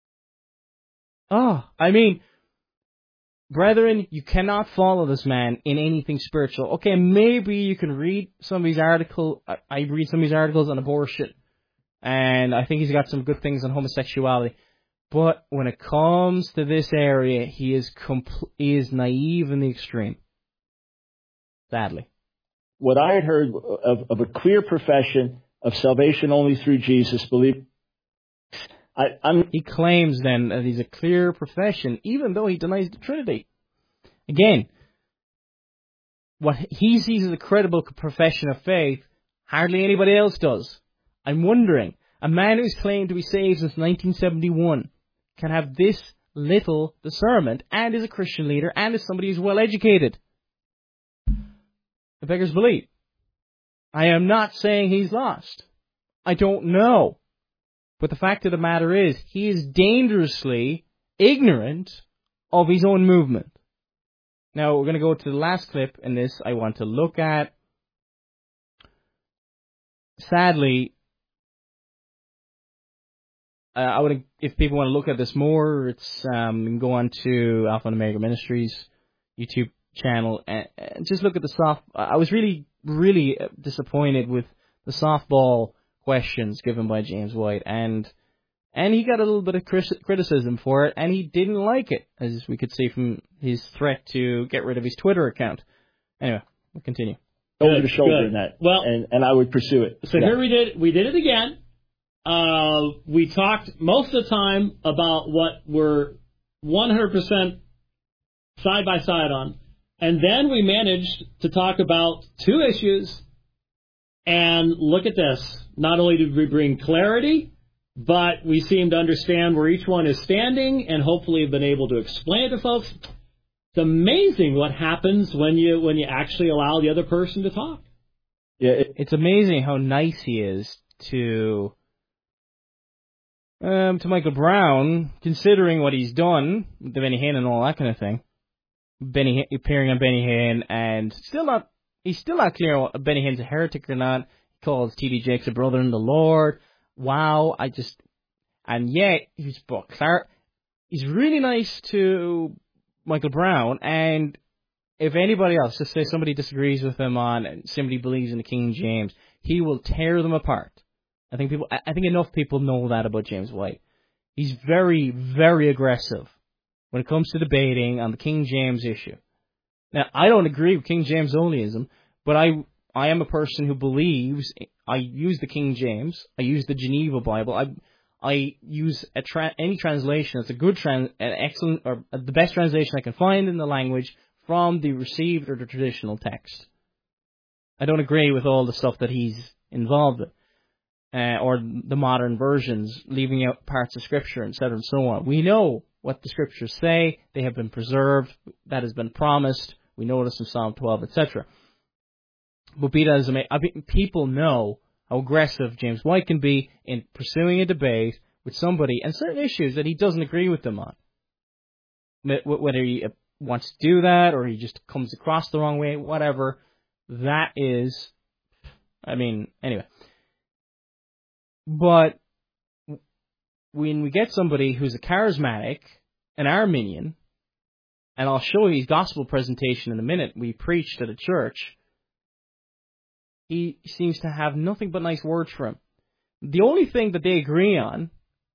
I mean, brethren, you cannot follow this man in anything spiritual. Okay, maybe you can read some of these articles. I read some of these articles on abortion. And I think he's got some good things on homosexuality. But when it comes to this area, he is naive in the extreme. Sadly. What I had heard of a clear profession of salvation only through Jesus, he claims then that he's a clear profession, even though he denies the Trinity. Again, what he sees as a credible profession of faith, Hardly anybody else does. I'm wondering, a man who's claimed to be saved since 1971 can have this little discernment and is a Christian leader and is somebody who's well educated. It beggars belief. I am not saying he's lost. I don't know. But the fact of the matter is, he is dangerously ignorant of his own movement. Now, we're going to go to the last clip in this I want to look at. Sadly, if people want to look at this more, it's you can go on to Alpha and Omega Ministries YouTube channel and just look at the soft. I was really, really disappointed with the softball questions given by James White, and he got a little bit of criticism for it, and he didn't like it, as we could see from his threat to get rid of his Twitter account. Anyway, we'll continue. Over the shoulder in that, well, and I would pursue it. So here we did it again. We talked most of the time about what we're 100% side by side on, and then we managed to talk about two issues. And look at this. Not only did we bring clarity, but we seem to understand where each one is standing, and hopefully have been able to explain it to folks. It's amazing what happens when you actually allow the other person to talk. Yeah, it's amazing how nice he is to Michael Brown, considering what he's done, the Benny Hinn and all that kind of thing. Appearing on Benny Hinn, and he's still not clear whether Benny Hinn's a heretic or not. He calls T.D. Jakes a brother in the Lord. Wow, and yet he's really nice to Michael Brown, and if anybody else, just say somebody disagrees with him and somebody believes in the King James, he will tear them apart. I think enough people know that about James White. He's very, very aggressive when it comes to debating on the King James issue. Now, I don't agree with King James onlyism, but I am a person who believes. I use the King James. I use the Geneva Bible. I use any translation that's a good an excellent, or the best translation I can find in the language from the received or the traditional text. I don't agree with all the stuff that he's involved in, or the modern versions, leaving out parts of Scripture, etc. and so on. We know what the Scriptures say. They have been preserved. That has been promised. We know this in Psalm 12, etc. But be that as it may, people know how aggressive James White can be in pursuing a debate with somebody and certain issues that he doesn't agree with them on. Whether he wants to do that or he just comes across the wrong way, whatever, that is, anyway. But when we get somebody who's a charismatic, an Arminian, and I'll show you his gospel presentation in a minute, we preached at a church, he seems to have nothing but nice words for him. The only thing that they agree on,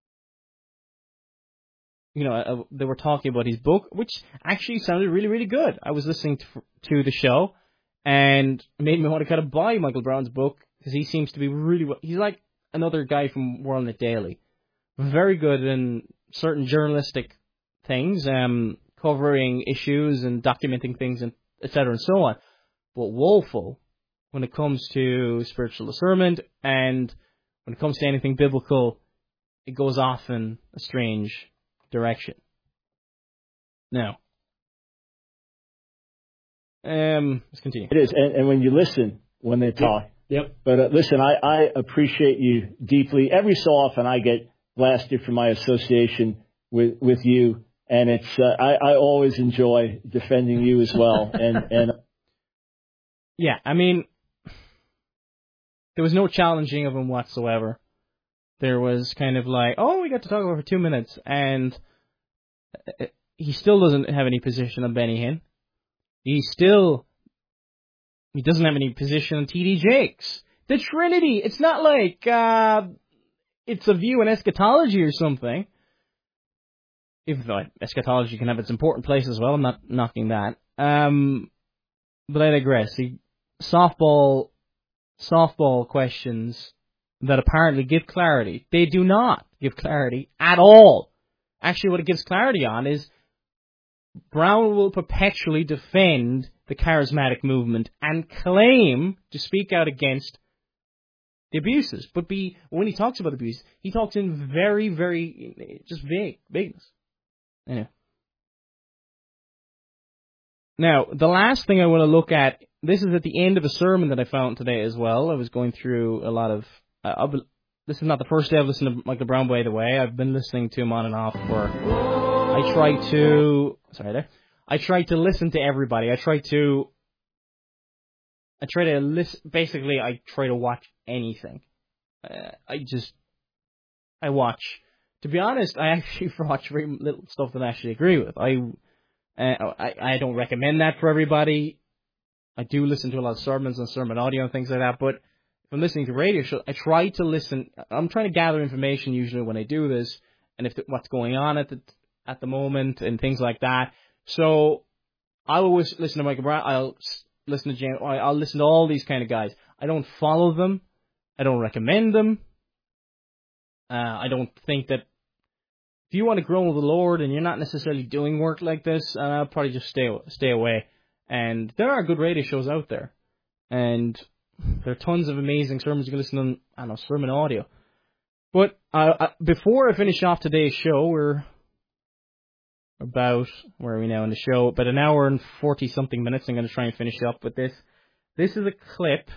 they were talking about his book, which actually sounded really, really good. I was listening to the show, and it made me want to kind of buy Michael Brown's book, because he seems to be he's like another guy from WorldNet Daily. Very good in certain journalistic things, covering issues and documenting things, and etc. and so on. But woeful when it comes to spiritual discernment, and when it comes to anything biblical, it goes off in a strange direction. Now, let's continue. It is, and when you listen, when they talk. Yep. But listen, I appreciate you deeply. Every so often I get blasted for my association with you, and it's I always enjoy defending you as well. And yeah, there was no challenging of him whatsoever. There was kind of like, we got to talk about it for 2 minutes, and he still doesn't have any position on Benny Hinn. He doesn't have any position on T.D. Jakes. The Trinity, it's not like it's a view in eschatology or something. Even though eschatology can have its important place as well, I'm not knocking that. But I digress. Softball questions that apparently give clarity. They do not give clarity at all. Actually, what it gives clarity on is Brown will perpetually defend the charismatic movement and claim to speak out against the abuses. But when he talks about abuse, he talks in very, very, just vagueness. Anyway. Now, the last thing I want to look at, this is at the end of a sermon that I found today as well. I was going through a lot of, this is not the first day I've listened to Michael Brown, by the way. I've been listening to him on and off I try to listen to everybody. I try to listen, basically I try to watch anything. I watch. To be honest, I actually watch very little stuff that I actually agree with. I don't recommend that for everybody. I do listen to a lot of sermons and sermon audio and things like that, but if I'm listening to radio shows, I try to listen. I'm trying to gather information usually when I do this, and what's going on at the moment and things like that. So I always listen to Michael Brown. I'll listen to James. I'll listen to all these kind of guys. I don't follow them. I don't recommend them. I don't think that if you want to grow with the Lord and you're not necessarily doing work like this, I'll probably just stay away. And there are good radio shows out there, and there are tons of amazing sermons you can listen to. I don't know, sermon audio. But before I finish off today's show, we're about, where are we now in the show? About an hour and 40-something minutes. I'm going to try and finish up with this. This is a clip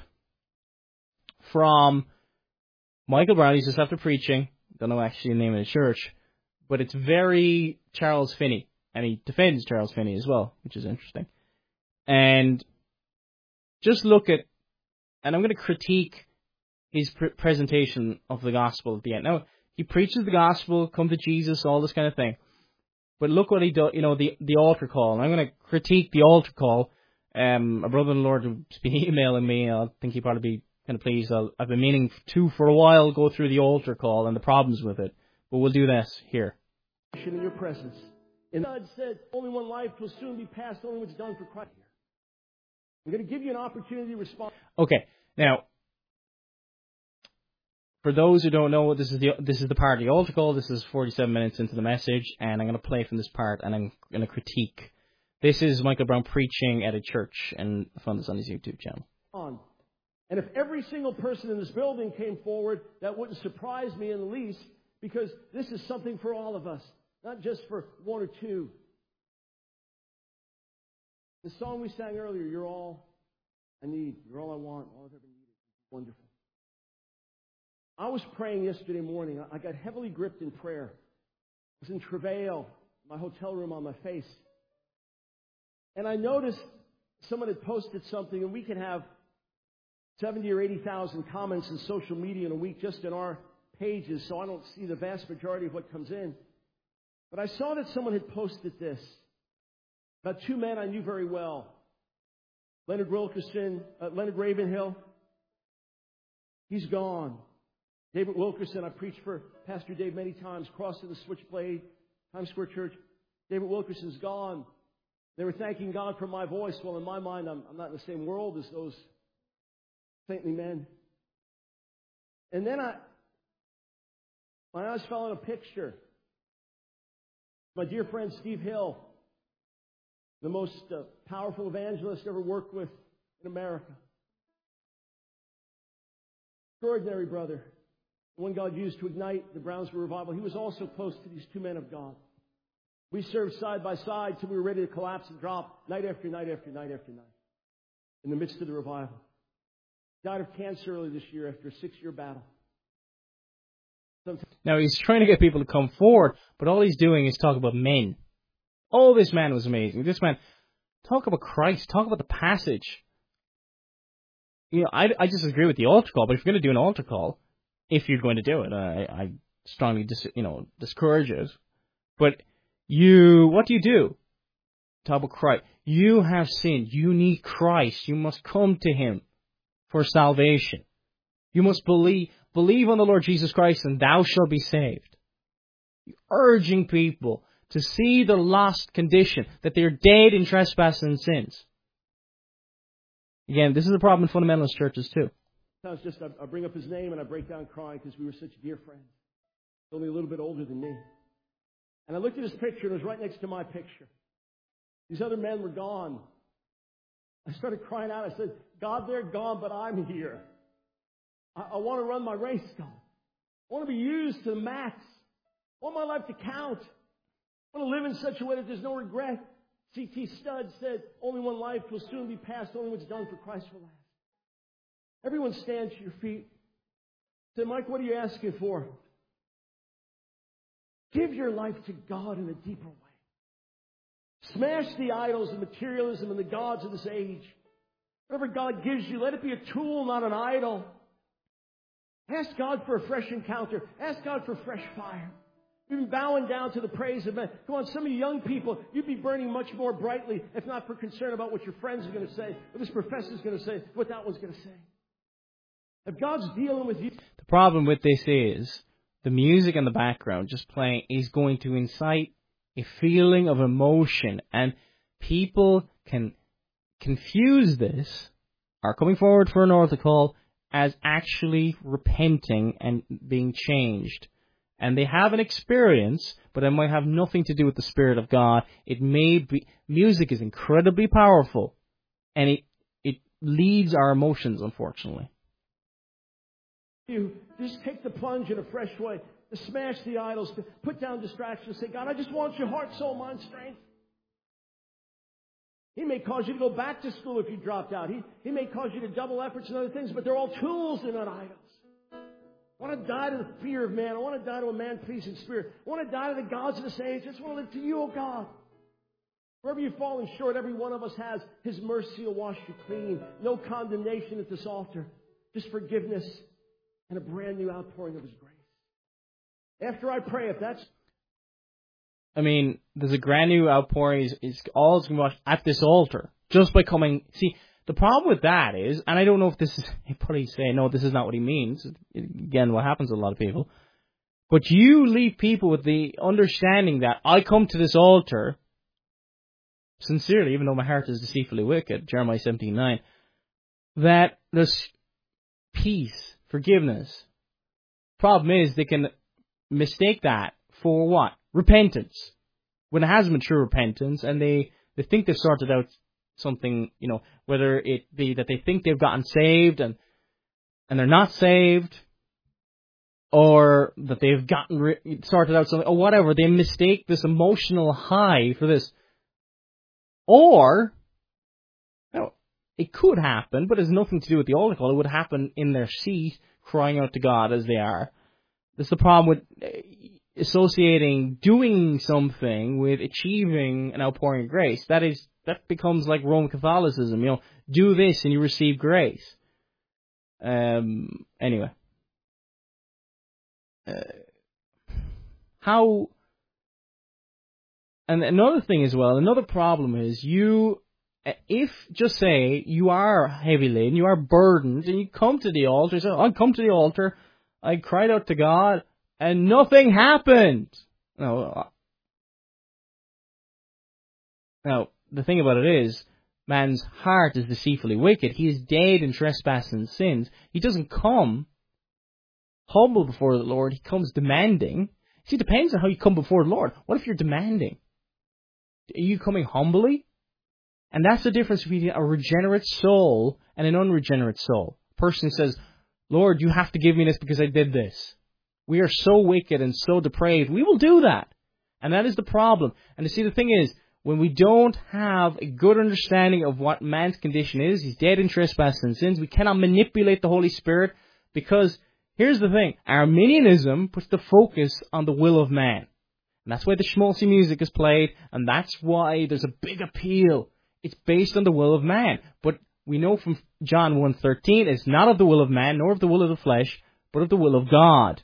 from Michael Brown. He's just after preaching. Don't know actually the name of the church. But it's very Charles Finney. And he defends Charles Finney as well, which is interesting. And just look at, and I'm going to critique his presentation of the gospel at the end. Now, he preaches the gospel, come to Jesus, all this kind of thing. But look what he does, the altar call. And I'm going to critique the altar call. A brother in the Lord who's been emailing me, I think he'd probably be kind of pleased. I've been meaning to, for a while, go through the altar call and the problems with it. But we'll do this here. In your presence. And God said, only one life will soon be passed, only what's done for Christ. I'm going to give you an opportunity to respond. Okay, now, for those who don't know, this is the part of the altar call. This is 47 minutes into the message, and I'm going to play from this part, and I'm going to critique. This is Michael Brown preaching at a church, and I found this on his YouTube channel. And if every single person in this building came forward, that wouldn't surprise me in the least, because this is something for all of us, not just for one or two. The song we sang earlier, You're All I Need, You're All I Want, All I've Ever Needed, is wonderful. I was praying yesterday morning. I got heavily gripped in prayer. I was in travail, my hotel room on my face. And I noticed someone had posted something, and we can have 70 or 80,000 comments in social media in a week just in our pages, so I don't see the vast majority of what comes in. But I saw that someone had posted this about two men I knew very well. Leonard Ravenhill, he's gone. David Wilkerson, I preached for Pastor Dave many times, crossing the Switchblade, Times Square Church. David Wilkerson's gone. They were thanking God for my voice. Well, in my mind, I'm not in the same world as those saintly men. And then my eyes fell on a picture. My dear friend Steve Hill, the most powerful evangelist ever worked with in America. Extraordinary brother. The one God used to ignite the Brownsville revival. He was also close to these two men of God. We served side by side till we were ready to collapse and drop night after night after night after night in the midst of the revival. Died of cancer early this year after a 6-year battle. Now, he's trying to get people to come forward, but all he's doing is talk about men. Oh, this man was amazing. This man, talk about Christ. Talk about the passage. I just agree with the altar call, but if you're going to do an altar call, if you're going to do it, I strongly discourage it. But what do you do? Talk about Christ. You have sinned. You need Christ. You must come to Him for salvation. You must believe on the Lord Jesus Christ and thou shalt be saved. You're urging people to see the lost condition, that they're dead in trespasses and sins. Again, this is a problem in fundamentalist churches too. Sometimes I bring up his name and I break down crying because we were such dear friends. He's only a little bit older than me. And I looked at his picture and it was right next to my picture. These other men were gone. I started crying out. I said, God, they're gone, but I'm here. I want to run my race, God. I want to be used to the max. I want my life to count. I want to live in such a way that there's no regret. C.T. Studd said, only one life will soon be passed. Only what's done for Christ will last. Everyone stand to your feet. Say, Mike, what are you asking for? Give your life to God in a deeper way. Smash the idols and materialism and the gods of this age. Whatever God gives you, let it be a tool, not an idol. Ask God for a fresh encounter. Ask God for fresh fire. You've been bowing down to the praise of men. Come on, some of you young people, you'd be burning much more brightly if not for concern about what your friends are going to say, what this professor's going to say, what that one's going to say. If God's dealing with you... The problem with this is the music in the background just playing is going to incite a feeling of emotion, and people can confuse this, are coming forward for an altar call, as actually repenting and being changed. And they have an experience, but it might have nothing to do with the Spirit of God. It may be, music is incredibly powerful, and it leads our emotions, unfortunately. You just take the plunge in a fresh way, to smash the idols, to put down distractions, say, God, I just want your heart, soul, mind, strength. He may cause you to go back to school if you dropped out. He may cause you to double efforts and other things, but they're all tools and not idols. I want to die to the fear of man. I want to die to a man-pleasing spirit. I want to die to the gods of this age. I just want to live to you, oh God. Wherever you've fallen short, every one of us has His mercy will wash you clean. No condemnation at this altar. Just forgiveness and a brand new outpouring of His grace. After I pray, if that's... I mean, there's a brand new outpouring. Is all it's going to watch at this altar just by coming. See, the problem with that is, and I don't know if this is, he probably say, no, this is not what he means. Again, what happens to a lot of people. But you leave people with the understanding that I come to this altar sincerely, even though my heart is deceitfully wicked, Jeremiah 17:9, that there's peace, forgiveness. Problem is, they can mistake that for what? Repentance. When it hasn't been true repentance, and they think they've sorted out something, you know, whether it be that they think they've gotten saved and they're not saved, or that they've gotten sorted out something, or whatever. They mistake this emotional high for this. Or, you know, it could happen, but it has nothing to do with the altar call. It would happen in their seat, crying out to God as they are. That's the problem with associating doing something with achieving an outpouring of grace. That becomes like Roman Catholicism. You know, do this and you receive grace. Anyway. How... And another thing as well, another problem is if, just say, you are heavy laden, you are burdened, and you come to the altar, say, I come to the altar, I cried out to God, and nothing happened. Now, the thing about it is, man's heart is deceitfully wicked. He is dead in trespass and sins. He doesn't come humble before the Lord. He comes demanding. See, it depends on how you come before the Lord. What if you're demanding? Are you coming humbly? And that's the difference between a regenerate soul and an unregenerate soul. A person says, Lord, you have to give me this because I did this. We are so wicked and so depraved. We will do that. And that is the problem. And you see, the thing is, when we don't have a good understanding of what man's condition is, he's dead in trespasses and sins, we cannot manipulate the Holy Spirit, because here's the thing, Arminianism puts the focus on the will of man. And that's why the schmaltzy music is played, and that's why there's a big appeal. It's based on the will of man. But we know from John 1:13, it's not of the will of man, nor of the will of the flesh, but of the will of God.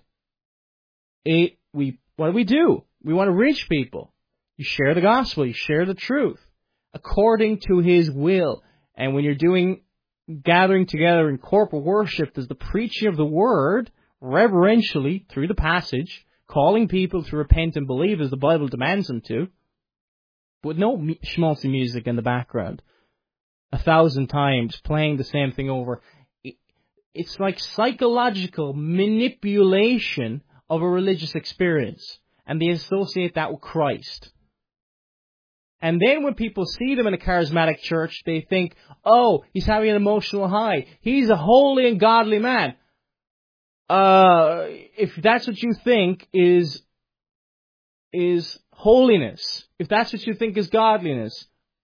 What do? We want to reach people. You share the gospel, you share the truth, according to His will. And when you're gathering together in corporate worship, there's the preaching of the word, reverentially, through the passage, calling people to repent and believe as the Bible demands them to, but no schmaltzy music in the background, 1,000 times, playing the same thing over. It's like psychological manipulation of a religious experience, and they associate that with Christ. And then when people see them in a charismatic church, they think, oh, he's having an emotional high. He's a holy and godly man. if that's what you think is holiness, if that's what you think is godliness,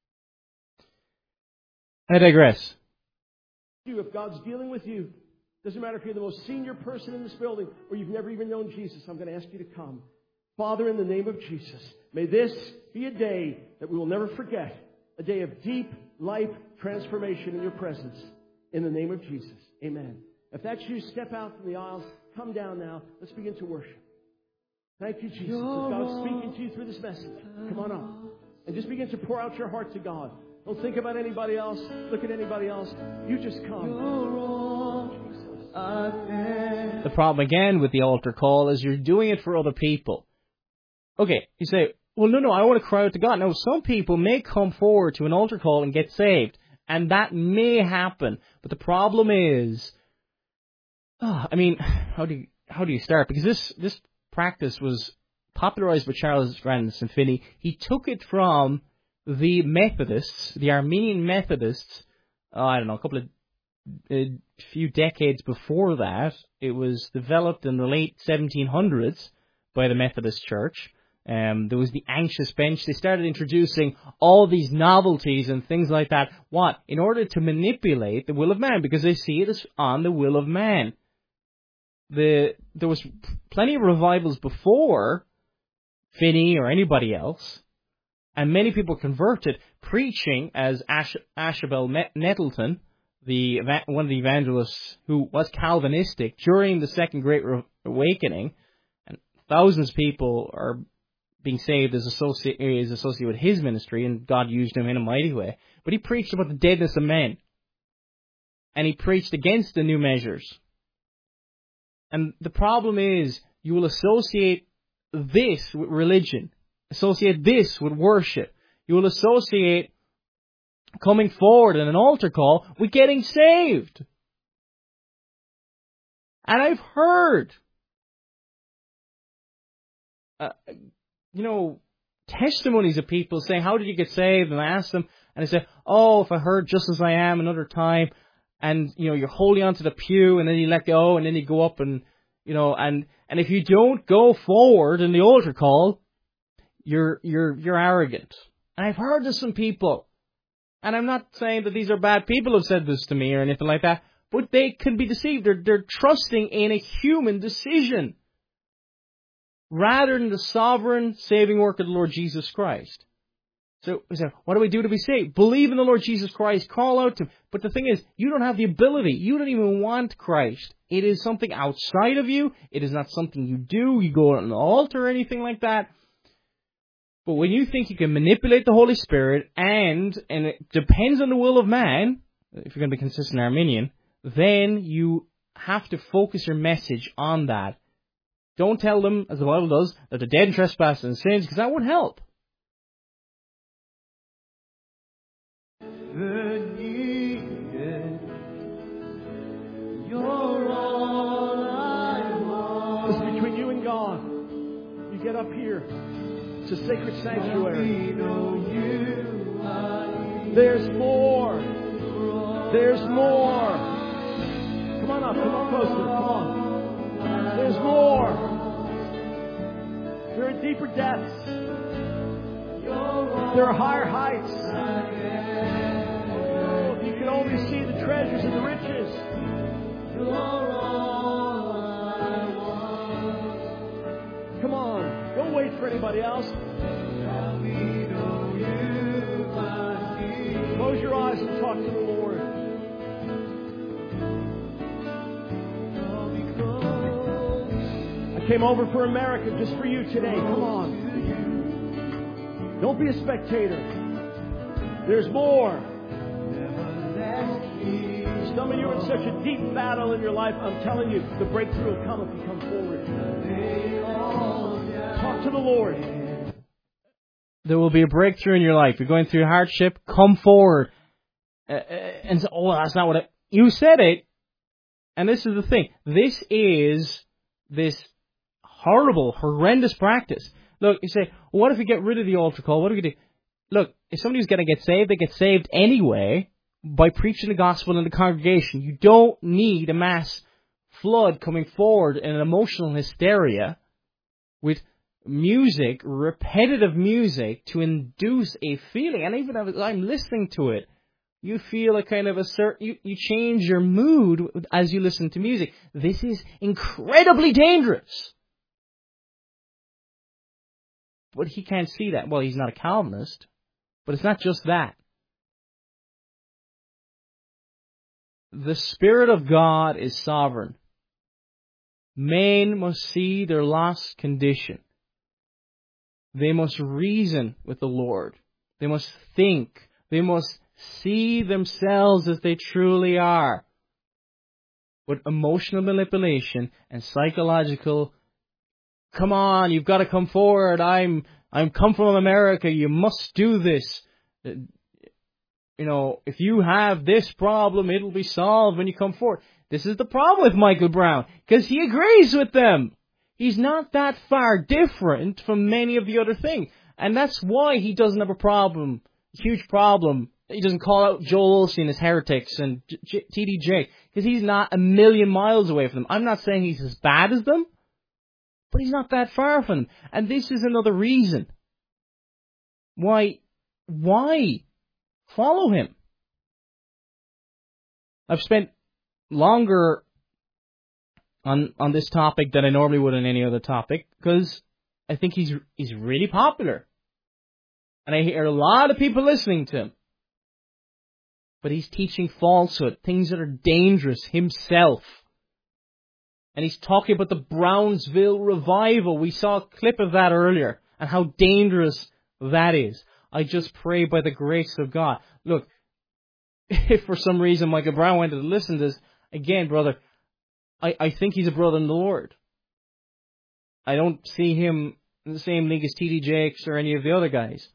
I digress. If God's dealing with you, doesn't matter if you're the most senior person in this building or you've never even known Jesus, I'm going to ask you to come. Father, in the name of Jesus, may this be a day that we will never forget, a day of deep life transformation in your presence. In the name of Jesus, amen. If that's you, step out from the aisles, come down now. Let's begin to worship. Thank you, Jesus. If God's speaking to you through this message, come on up and just begin to pour out your heart to God. Don't think about anybody else. Look at anybody else. You just come. The problem again with the altar call is you're doing it for other people. Okay, you say, well, no, I want to cry out to God. Now, some people may come forward to an altar call and get saved, and that may happen. But the problem is, how do you start? Because this practice was popularized by Charles Grandison Finney. He took it from the Methodists, the Armenian Methodists, a few decades before that. It was developed in the late 1700s by the Methodist Church. There was the anxious bench. They started introducing all these novelties and things like that. What? In order to manipulate the will of man, because they see it as on the will of man. There was plenty of revivals before Finney or anybody else, and many people converted preaching as Ashabel Nettleton, one of the evangelists who was Calvinistic during the Second Great Awakening, and thousands of people are being saved is associated with his ministry, and God used him in a mighty way. But he preached about the deadness of men, and he preached against the new measures. And the problem is, you will associate this with religion, associate this with worship. You will associate coming forward in an altar call with getting saved. And I've heard, testimonies of people saying, how did you get saved? And I asked them, and they say, if I heard just as I am another time, and, you're holding onto the pew, and then you let go, and then you go up, and, and if you don't go forward in the altar call, you're arrogant. And I've heard this from people. And I'm not saying that these are bad people who've said this to me or anything like that, but they can be deceived. They're trusting in a human decision rather than the sovereign saving work of the Lord Jesus Christ. So, what do we do to be saved? Believe in the Lord Jesus Christ, call out to Him. But the thing is, you don't have the ability. You don't even want Christ. It is something outside of you. It is not something you do. You go on an altar or anything like that. But when you think you can manipulate the Holy Spirit, and it depends on the will of man, if you're going to be consistent Arminian, then you have to focus your message on that. Don't tell them, as the Bible does, that they're dead in trespasses and sins, because that won't help. Listen, between you and God, you get up here. It's a sacred sanctuary. There's more. There's more. Come on up. Come on closer. Come on. There's more. There are deeper depths. There are higher heights. Oh, if you could only see the treasures and the riches. Come on. Don't wait for anybody else. Close your eyes and talk to the Lord. I came over for America just for you today. Come on. Don't be a spectator. There's more. Some of you are in such a deep battle in your life. I'm telling you, the breakthrough will come if you come forward. Talk to the Lord. There will be a breakthrough in your life. You're going through hardship. Come forward. And say, that's not what you said it. And this is the thing. This is this horrible, horrendous practice. Look, you say, what if we get rid of the altar call? What do we do? Look, if somebody's going to get saved, they get saved anyway by preaching the gospel in the congregation. You don't need a mass flood coming forward in an emotional hysteria with music, repetitive music, to induce a feeling. And even as I'm listening to it, you feel a kind of you change your mood as you listen to music. This is incredibly dangerous. But he can't see that. Well, he's not a Calvinist, but it's not just that. The Spirit of God is sovereign. Men must see their lost condition. They must reason with the Lord. They must think. They must see themselves as they truly are. But emotional manipulation and psychological, come on, you've got to come forward. I'm come from America. You must do this. You know, if you have this problem, it'll be solved when you come forward. This is the problem with Michael Brown, because he agrees with them. He's not that far different from many of the other things. And that's why he doesn't have a huge problem. He doesn't call out Joel Osteen as heretics and T.D. Jakes, because he's not a million miles away from them. I'm not saying he's as bad as them, but he's not that far from them. And this is another reason why follow him. I've spent longer on this topic than I normally would on any other topic, because I think he's really popular. And I hear a lot of people listening to him. But he's teaching falsehood, things that are dangerous himself. And he's talking about the Brownsville revival. We saw a clip of that earlier, and how dangerous that is. I just pray by the grace of God. Look, if for some reason Michael Brown wanted to listen to this, again, brother, I think he's a brother in the Lord. I don't see him in the same league as T.D. Jakes or any of the other guys.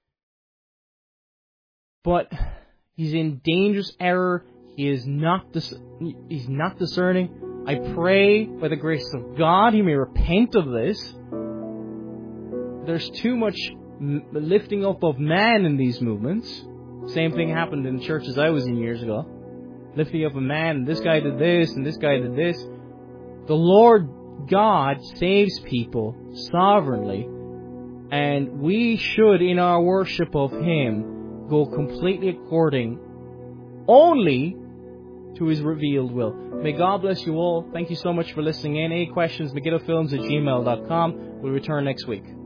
But he's in dangerous error. He's not discerning. I pray by the grace of God he may repent of this. There's too much lifting up of man in these movements. Same thing happened in churches I was in years ago. Lifting up a man, and this guy did this, and this guy did this. The Lord God saves people sovereignly, and we should, in our worship of Him, go completely according only to His revealed will. May God bless you all. Thank you so much for listening in. Any questions, McGittofilms@gmail.com. We'll return next week.